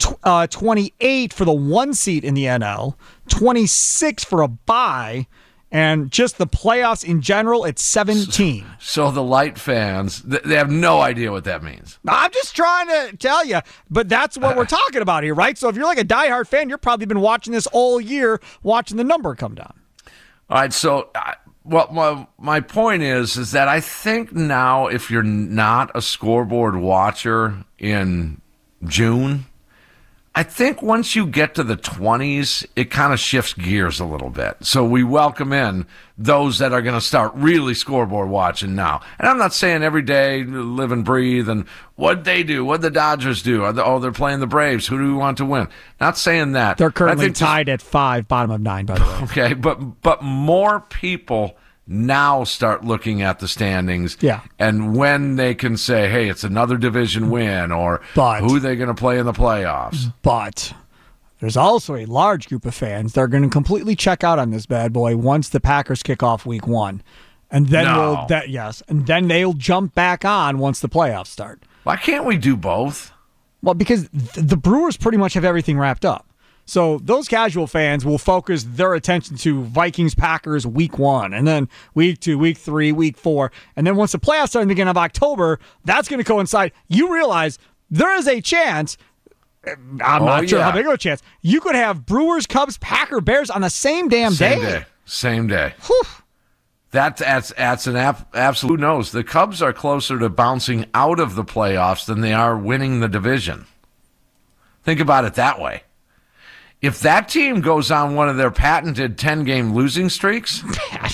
28 for the 1 seed in the NL, 26 for a bye, and just the playoffs in general, it's 17. So the light fans, they have no idea what that means. I'm just trying to tell you, but that's what we're talking about here, right? So if you're like a diehard fan, you've probably been watching this all year, watching the number come down. All right, so my point is that I think now if you're not a scoreboard watcher in June, I think once you get to the 20s, it kind of shifts gears a little bit. So we welcome in those that are going to start really scoreboard watching now. And I'm not saying every day, live and breathe, and what'd they do? What'd the Dodgers do? They're playing the Braves. Who do we want to win? Not saying that. They're currently tied at 5, bottom of 9, by the way. Okay, but more people now start looking at the standings, and when they can say, hey, it's another division win, or who are they going to play in the playoffs. But there's also a large group of fans that are going to completely check out on this bad boy once the Packers kick off week 1. And then and then they'll jump back on once the playoffs start. Why can't we do both? Well, because the Brewers pretty much have everything wrapped up. So those casual fans will focus their attention to Vikings-Packers week 1, and then week 2, week 3, week 4. And then once the playoffs start in the beginning of October, that's going to coincide. You realize there is a chance, I'm not sure how big of a chance, you could have Brewers, Cubs, Packer, Bears on the same damn day. Same day. Whew. That's an absolute knows. The Cubs are closer to bouncing out of the playoffs than they are winning the division. Think about it that way. If that team goes on one of their patented 10-game losing streaks,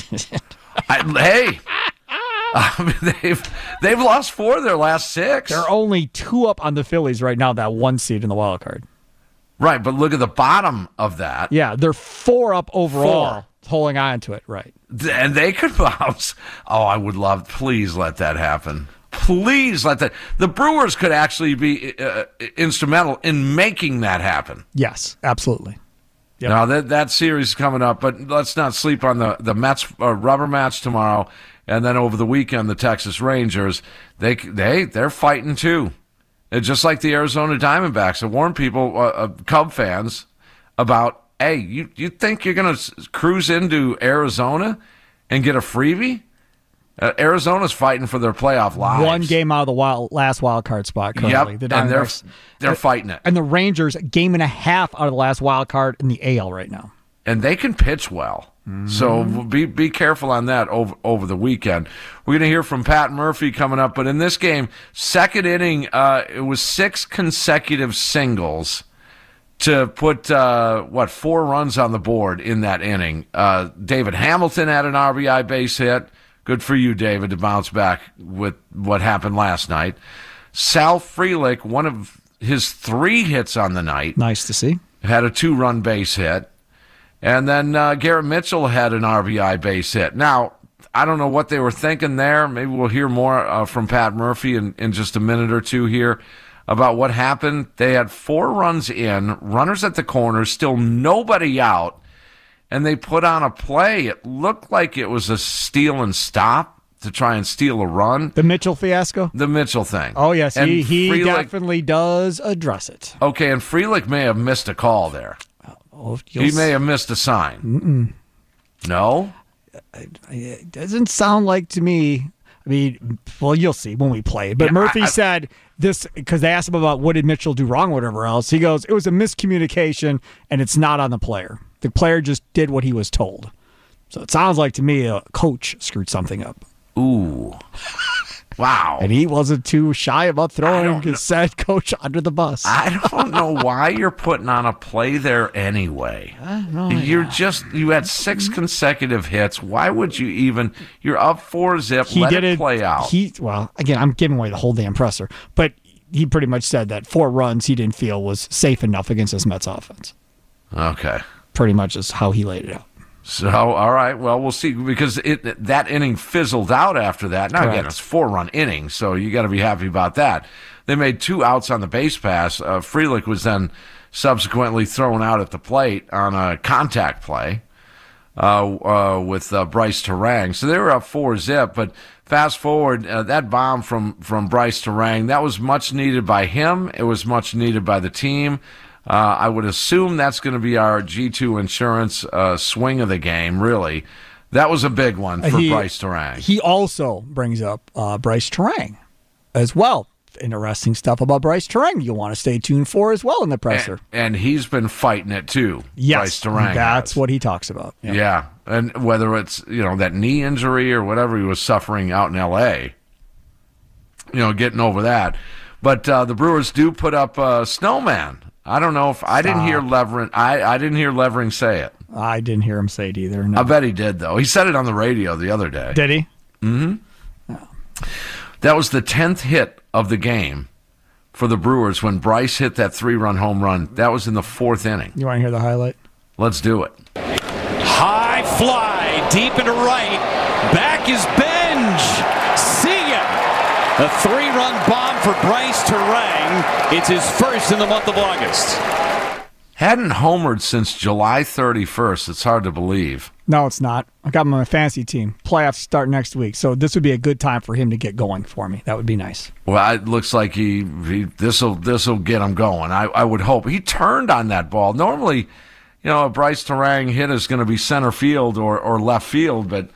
they've lost 4 of their last 6. They're only 2 up on the Phillies right now, that 1 seed in the wild card. Right, but look at the bottom of that. Yeah, they're 4 up overall, holding on to it, right. And they could bounce. Oh, I would love, please let that happen. Please let that. The Brewers could actually be instrumental in making that happen. Yes, absolutely. Yep. Now that series is coming up, but let's not sleep on the Mets rubber match tomorrow, and then over the weekend the Texas Rangers. They're fighting too, just like the Arizona Diamondbacks. I warn people, Cub fans, about hey, you think you're going to cruise into Arizona and get a freebie? Arizona's fighting for their playoff lives. 1 game out of the last wild card spot currently. Yep, the and they're fighting it. And the Rangers, a game and a half out of the last wild card in the AL right now. And they can pitch well. Mm-hmm. So be careful on that over the weekend. We're going to hear from Pat Murphy coming up. But in this game, second inning, it was 6 consecutive singles to put, 4 runs on the board in that inning. David Hamilton had an RBI base hit. Good for you, David, to bounce back with what happened last night. Sal Frelick, one of his 3 hits on the night. Nice to see. Had a 2-run base hit. And then Garrett Mitchell had an RBI base hit. Now, I don't know what they were thinking there. Maybe we'll hear more from Pat Murphy in just a minute or two here about what happened. They had 4 runs in, runners at the corners, still nobody out. And they put on a play. It looked like it was a steal and stop to try and steal a run. The Mitchell fiasco? The Mitchell thing. Oh, yes. And He definitely does address it. Okay, and Frelick may have missed a call there. He may have missed a sign. No? It doesn't sound like to me. I mean, well, you'll see when we play it. But Murphy said this because they asked him about what did Mitchell do wrong, whatever else. He goes, it was a miscommunication, and it's not on the player. The player just did what he was told. So it sounds like to me a coach screwed something up. Ooh. Wow. And he wasn't too shy about throwing his said coach under the bus. I don't know why you're putting on a play there anyway. You had 6 consecutive hits. Why would you even? You're up 4-0. Let it play out. Well, again, I'm giving away the whole damn presser, but he pretty much said that 4 runs he didn't feel was safe enough against this Mets offense. Okay. Pretty much is how he laid it out. So, all right, well, we'll see, because that inning fizzled out after that. Now, again, it's a 4-run inning, so you got to be happy about that. They made 2 outs on the base pass. Frelick was then subsequently thrown out at the plate on a contact play with Bryce Terang. So they were up 4-0, but fast forward, that bomb from Bryce Terang, that was much needed by him. It was much needed by the team. I would assume that's going to be our G2 Insurance swing of the game, really. That was a big one for Bryce Terang. He also brings up Bryce Terang as well. Interesting stuff about Bryce Terang you'll want to stay tuned for as well in the presser. And he's been fighting it too, yes, Bryce Terang. That's what he talks about. Yep. Yeah, and whether it's that knee injury or whatever he was suffering out in L.A., getting over that. But the Brewers do put up Snowman. I don't know if I didn't hear Levering. I didn't hear Levering say it. I didn't hear him say it either. No. I bet he did though. He said it on the radio the other day. Did he? Mm-hmm. Oh. That was the 10th hit of the game for the Brewers when Bryce hit that 3-run home run. That was in the 4th inning. You want to hear the highlight? Let's do it. High fly, deep into right. Back is Benj. See ya. A 3-run bomb for Bryce Terang. It's his first in the month of August. Hadn't homered since July 31st. It's hard to believe. No, it's not. I got him on my fantasy team. Playoffs start next week, so this would be a good time for him to get going for me. That would be nice. Well, it looks like this'll get him going. I would hope. He turned on that ball. Normally, a Bryce Terang hit is going to be center field or left field, but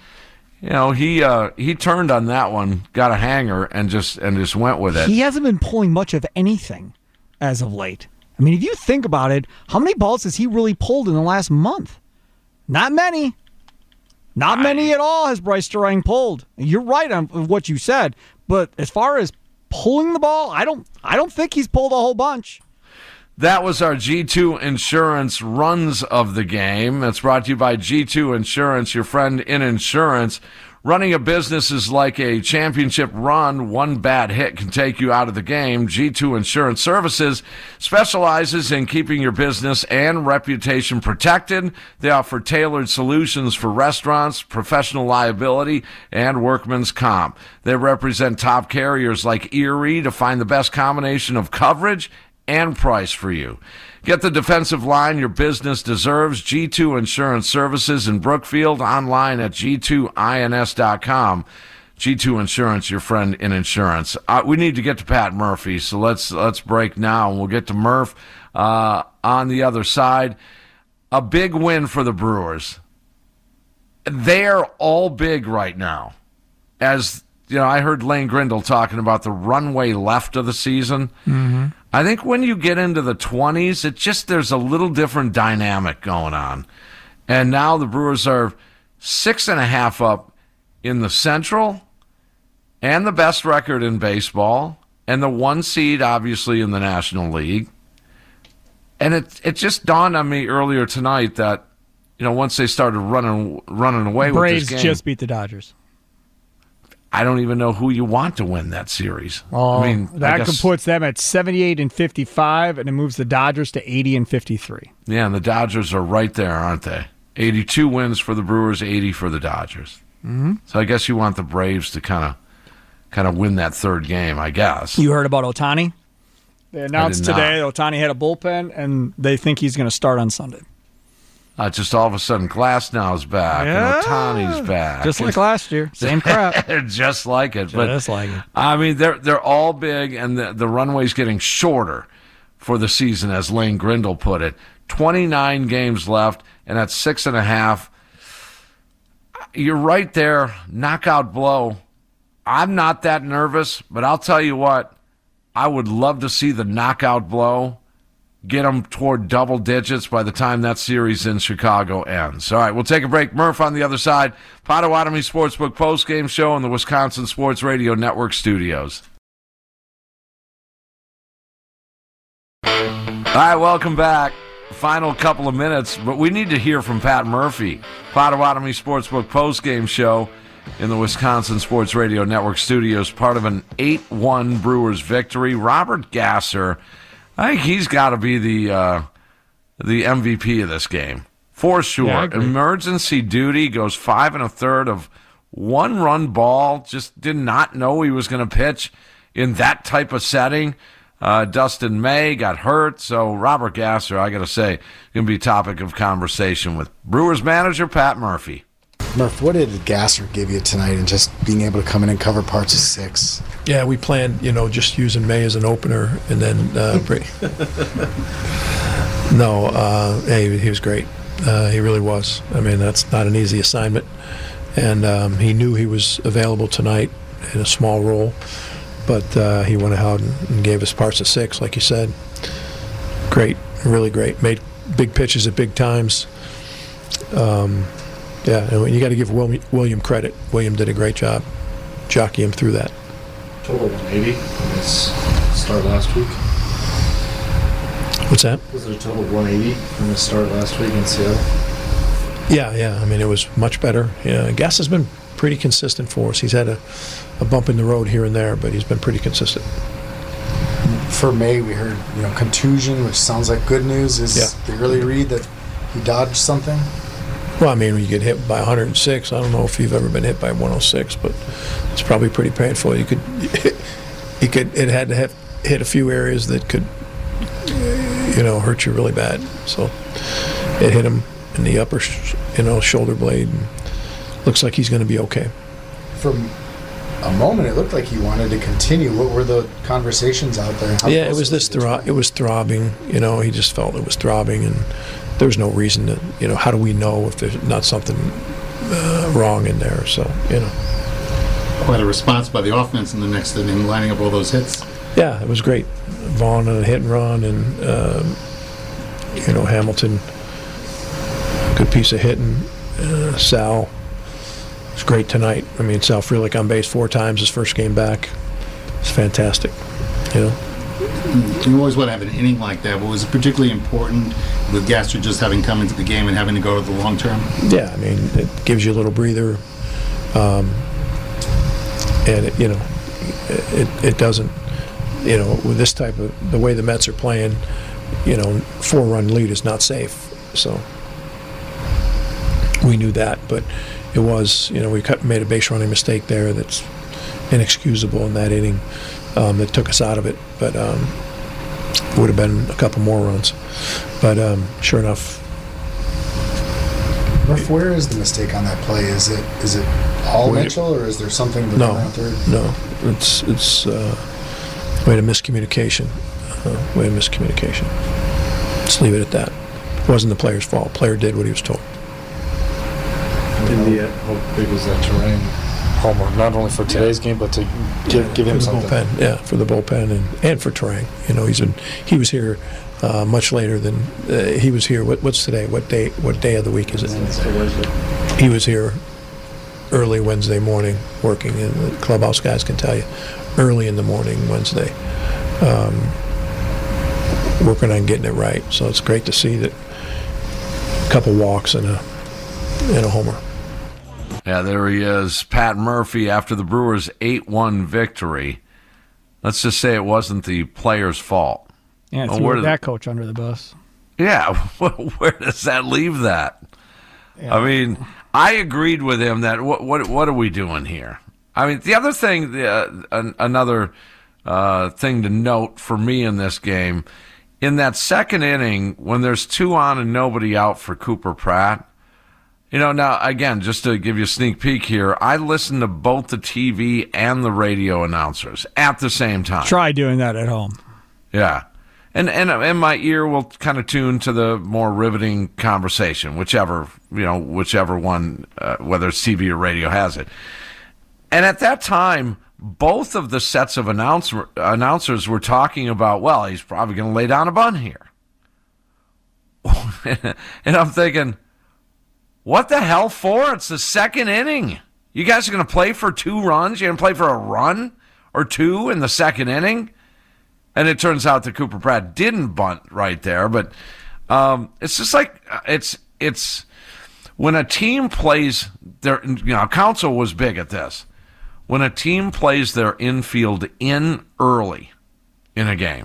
he turned on that one, got a hanger, and just went with it. He hasn't been pulling much of anything as of late. I mean, if you think about it, how many balls has he really pulled in the last month? Not many. Not many at all has Bryce Terang pulled. You're right on what you said, but as far as pulling the ball, I don't think he's pulled a whole bunch. That was our G2 Insurance runs of the game. That's brought to you by G2 Insurance, your friend in insurance. Running a business is like a championship run. One bad hit can take you out of the game. G2 Insurance Services specializes in keeping your business and reputation protected. They offer tailored solutions for restaurants, professional liability, and workman's comp. They represent top carriers like Erie to find the best combination of coverage and price for you. Get the defensive line your business deserves. G2 Insurance Services in Brookfield, online at g2ins.com. G2 Insurance, your friend in insurance. We need to get to Pat Murphy, so let's break now, and we'll get to Murph on the other side. A big win for the Brewers. They're all big right now. As I heard Lane Grindle talking about the runway left of the season. Mm-hmm. I think when you get into the 20s, there's a little different dynamic going on. And now the Brewers are 6.5 up in the Central and the best record in baseball and the 1 seed, obviously, in the National League. And it just dawned on me earlier tonight that, once they started running away with this game. Braves just beat the Dodgers. I don't even know who you want to win that series. Oh, that puts them at 78-55, and it moves the Dodgers to 80-53. Yeah, and the Dodgers are right there, aren't they? 82 wins for the Brewers, 80 for the Dodgers. Mm-hmm. So I guess you want the Braves to kind of win that third game, I guess. You heard about Ohtani? They announced today Ohtani had a bullpen, and they think he's going to start on Sunday. Just all of a sudden, Glasnow's back, and Ohtani's back. Just like last year. Same crap. Just like it. Just like it. I mean, they're all big, and the runway's getting shorter for the season, as Lane Grindle put it. 29 games left, and at 6.5, you're right there, knockout blow. I'm not that nervous, but I'll tell you what, I would love to see the knockout blow get them toward double digits by the time that series in Chicago ends. All right, we'll take a break. Murph on the other side. Potawatomi Sportsbook postgame show in the Wisconsin Sports Radio Network studios. All right, welcome back. Final couple of minutes, but we need to hear from Pat Murphy. Potawatomi Sportsbook postgame show in the Wisconsin Sports Radio Network studios, part of an 8-1 Brewers victory. Robert Gasser, I think he's got to be the MVP of this game, for sure. Yeah, Emergency duty, goes 5 1/3 of one-run ball. Just did not know he was going to pitch in that type of setting. Dustin May got hurt, so Robert Gasser, I got to say, going to be a topic of conversation with Brewers manager Pat Murphy. Murph, what did Gasser give you tonight in just being able to come in and cover parts of 6? Yeah, we planned, just using May as an opener and then hey, he was great. He really was. I mean, that's not an easy assignment. And he knew he was available tonight in a small role, but he went out and gave us parts of 6, like you said. Great, really great. Made big pitches at big times. Yeah, and you got to give William credit. William did a great job jockeying him through that. Total 180 from his start last week. What's that? Was it a total 180 from his start last week in Seattle? Yeah. I mean, it was much better. Yeah, Gas has been pretty consistent for us. He's had a bump in the road here and there, but he's been pretty consistent. For May, we heard contusion, which sounds like good news. Is the early read that he dodged something? Well, I mean, when you get hit by 106, I don't know if you've ever been hit by 106, but it's probably pretty painful. It had to have hit a few areas that could, hurt you really bad. So it hit him in the upper, shoulder blade. And looks like he's going to be okay. For a moment, it looked like he wanted to continue. What were the conversations out there? It was it was throbbing. He just felt it was throbbing, and there was no reason to, how do we know if there's not something wrong in there? So, Quite a response by the offense in the next inning, lining up all those hits. Yeah, it was great. Vaughn on a hit and run, and, Hamilton, good piece of hitting. Sal was great tonight. I mean, Sal Frelick on base 4 times his first game back. It's fantastic, You always want to have an inning like that, but was it particularly important with Gasser just having come into the game and having to go to the long term? Yeah, I mean, it gives you a little breather, and it doesn't, with this type of, the way the Mets are playing, 4-run lead is not safe, so we knew that, but it was, we made a base running mistake there that's inexcusable in that inning. That took us out of it, but would have been a couple more runs. But sure enough. Murph, where is the mistake on that play? Is it all Mitchell, or is there something? No, it's we had a miscommunication. Let's leave it at that. It wasn't the player's fault. The player did what he was told. How big was that terrain? Homer, not only for today's game, but to give him something. Bullpen, for the bullpen and for Turang. He was here much later than he was here. What's today? What day of the week is it? He was here early Wednesday morning working, and the clubhouse guys can tell you, early in the morning Wednesday, working on getting it right. So it's great to see that a couple walks and a homer. Yeah, there he is, Pat Murphy, after the Brewers' 8-1 victory. Let's just say it wasn't the player's fault. Yeah, threw that coach under the bus. Yeah, where does that leave that? Yeah. I mean, I agreed with him that what are we doing here? I mean, the other thing, another thing to note for me in this game in that second inning, when there's 2 on and nobody out for Cooper Pratt, now, again, just to give you a sneak peek here, I listen to both the TV and the radio announcers at the same time. Try doing that at home. Yeah. And my ear will kind of tune to the more riveting conversation, whichever one, whether it's TV or radio, has it. And at that time, both of the sets of announcers were talking about, well, he's probably going to lay down a bunt here. And I'm thinking, what the hell for? It's the second inning. You guys are going to play for 2 runs? You're going to play for a run or 2 in the second inning? And it turns out that Cooper Pratt didn't bunt right there. But it's just like it's when a team plays their, Council was big at this. When a team plays their infield in early in a game,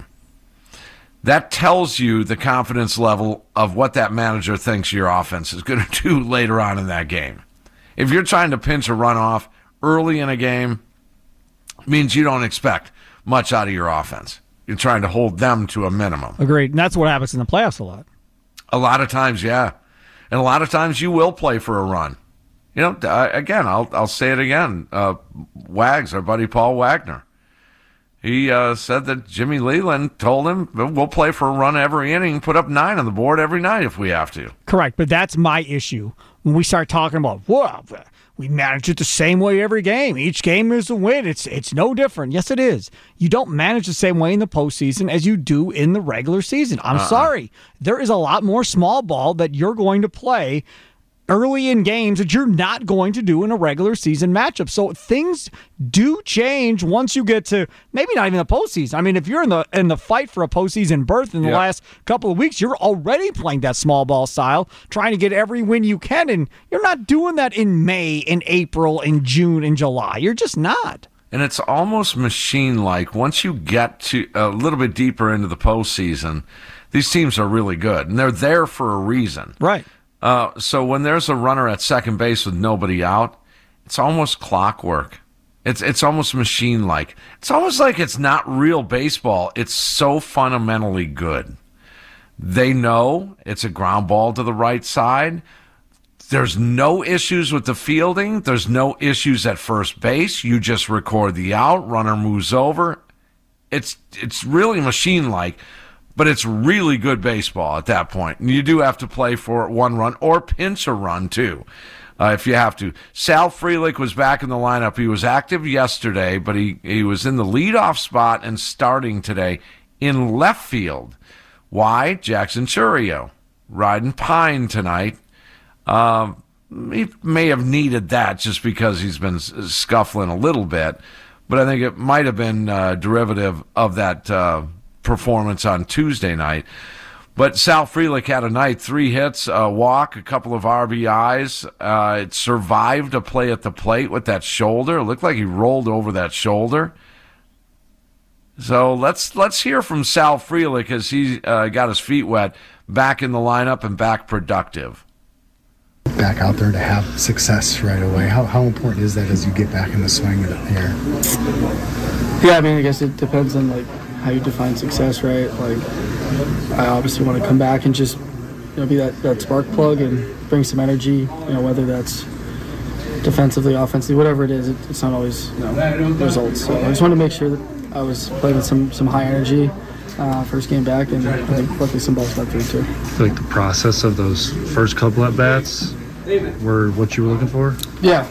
that tells you the confidence level of what that manager thinks your offense is going to do later on in that game. If you're trying to pinch a runoff early in a game, it means you don't expect much out of your offense. You're trying to hold them to a minimum. Agreed. And that's what happens in the playoffs a lot. A lot of times, yeah. And a lot of times you will play for a run. Again, I'll say it again. Wags, our buddy Paul Wagner, he said that Jimmy Leland told him we'll play for a run every inning, put up 9 on the board every night if we have to. Correct, but that's my issue. When we start talking about, we manage it the same way every game. Each game is a win. It's no different. Yes, it is. You don't manage the same way in the postseason as you do in the regular season. I'm sorry. There is a lot more small ball that you're going to play early in games that you're not going to do in a regular season matchup. So things do change once you get to maybe not even the postseason. I mean, if you're in the fight for a postseason berth in the last couple of weeks, you're already playing that small ball style, trying to get every win you can, and you're not doing that in May, in April, in June, in July. You're just not. And it's almost machine-like. Once you get to a little bit deeper into the postseason, these teams are really good, and they're there for a reason. Right. So when there's a runner at second base with nobody out, it's almost clockwork. It's almost machine-like. It's almost like it's not real baseball. It's so fundamentally good. They know it's a ground ball to the right side. There's no issues with the fielding. There's no issues at first base. You just record the out. Runner moves over. It's really machine-like. But it's really good baseball at that point. And you do have to play for 1 run or pinch a run, too, if you have to. Sal Frelick was back in the lineup. He was active yesterday, but he was in the leadoff spot and starting today in left field. Why? Jackson Chourio riding Pine tonight. He may have needed that just because he's been scuffling a little bit, but I think it might have been derivative of that performance on Tuesday night. But Sal Frelick had a night, 3 hits, a walk, a couple of RBIs. It survived a play at the plate with that shoulder. It looked like he rolled over that shoulder. So let's hear from Sal Frelick as he got his feet wet, back in the lineup and back productive. Back out there to have success right away. How important is that as you get back in the swing of the air? Yeah, I mean, I guess it depends on how you define success, right? I obviously want to come back and just be that spark plug and bring some energy. Whether that's defensively, offensively, whatever it is, it's not always results. So I just want to make sure that I was playing with some high energy first game back, and I think luckily some balls got through too. The process of those first couple at bats were what you were looking for? Yeah.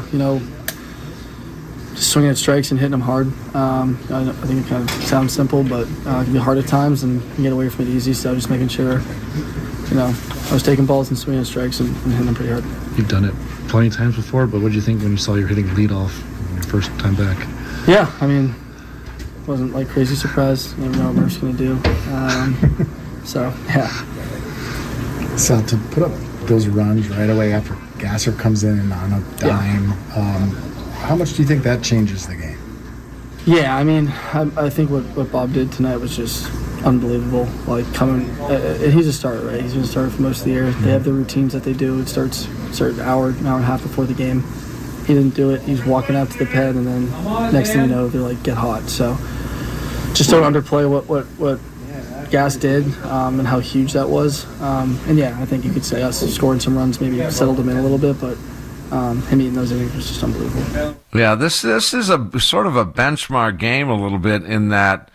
Just swinging at strikes and hitting them hard. I think it kind of sounds simple, but it can be hard at times and can get away from it easy. So just making sure, I was taking balls and swinging at strikes and hitting them pretty hard. You've done it plenty of times before, but what did you think when you saw you hitting leadoff your first time back? Yeah, I mean, wasn't crazy surprised. Never know what Murph's going to do. So, yeah. So to put up those runs right away after Gasser comes in and on a dime, how much do you think that changes the game? Yeah, I mean, I think what Bob did tonight was just unbelievable. Coming, he's a starter, right? He's been a starter for most of the year. They have the routines that they do. It starts an hour and a half before the game. He didn't do it. He's walking out to the pen, and then next thing you know, they're get hot. So just don't underplay what Gas did and how huge that was. And yeah, I think you could say us scoring some runs maybe settled them in a little bit, but him eating those innings was just unbelievable. Yeah, this is a sort of a benchmark game a little bit in that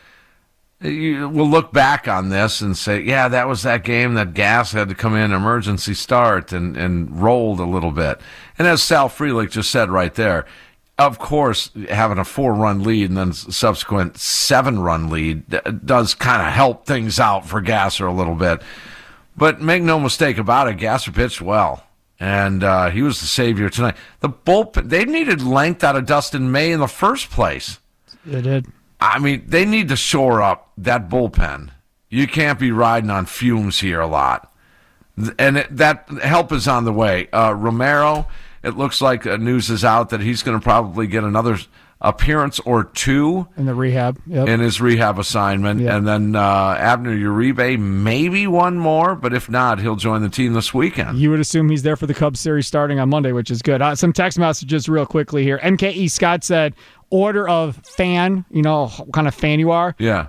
we'll look back on this and say, yeah, that was that game that Gas had to come in emergency start and rolled a little bit. And as Sal Frelick just said right there, of course, having a 4-run lead and then subsequent 7-run lead does kind of help things out for Gasser a little bit. But make no mistake about it, Gasser pitched well, and he was the savior tonight. The bullpen, they needed length out of Dustin May in the first place. They did. I mean, they need to shore up that bullpen. You can't be riding on fumes here a lot. And that help is on the way. Romero, it looks like news is out that he's going to probably get another appearance or 2 in the rehab. Yep. In his rehab assignment. Yep. And then Abner Uribe, maybe one more, but if not, he'll join the team this weekend. You would assume he's there for the Cubs series starting on Monday, which is good. Some text messages real quickly here. MKE Scott said, order of fan, what kind of fan you are. Yeah.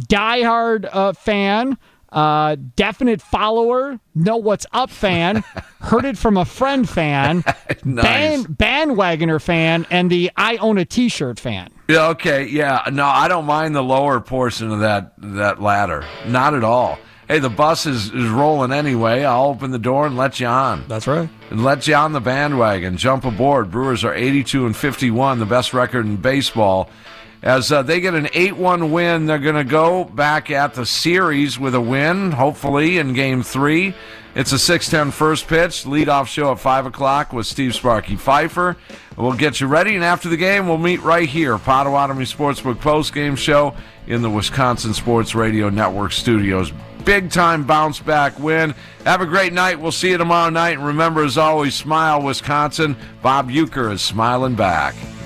Diehard fan. Definite follower, know what's up fan, heard it from a friend fan, nice. Bandwagoner fan, and the I own a t-shirt fan. Yeah, okay, yeah. No, I don't mind the lower portion of that ladder. Not at all. Hey, the bus is rolling anyway. I'll open the door and let you on. That's right. And let you on the bandwagon. Jump aboard. Brewers are 82-51, the best record in baseball. As they get an 8-1 win, they're going to go back at the series with a win, hopefully, in Game 3. It's a 6:10 first pitch, leadoff show at 5 o'clock with Steve Sparky Pfeiffer. We'll get you ready, and after the game, we'll meet right here, Potawatomi Sportsbook postgame show in the Wisconsin Sports Radio Network studios. Big-time bounce-back win. Have a great night. We'll see you tomorrow night. And remember, as always, smile, Wisconsin. Bob Uecker is smiling back.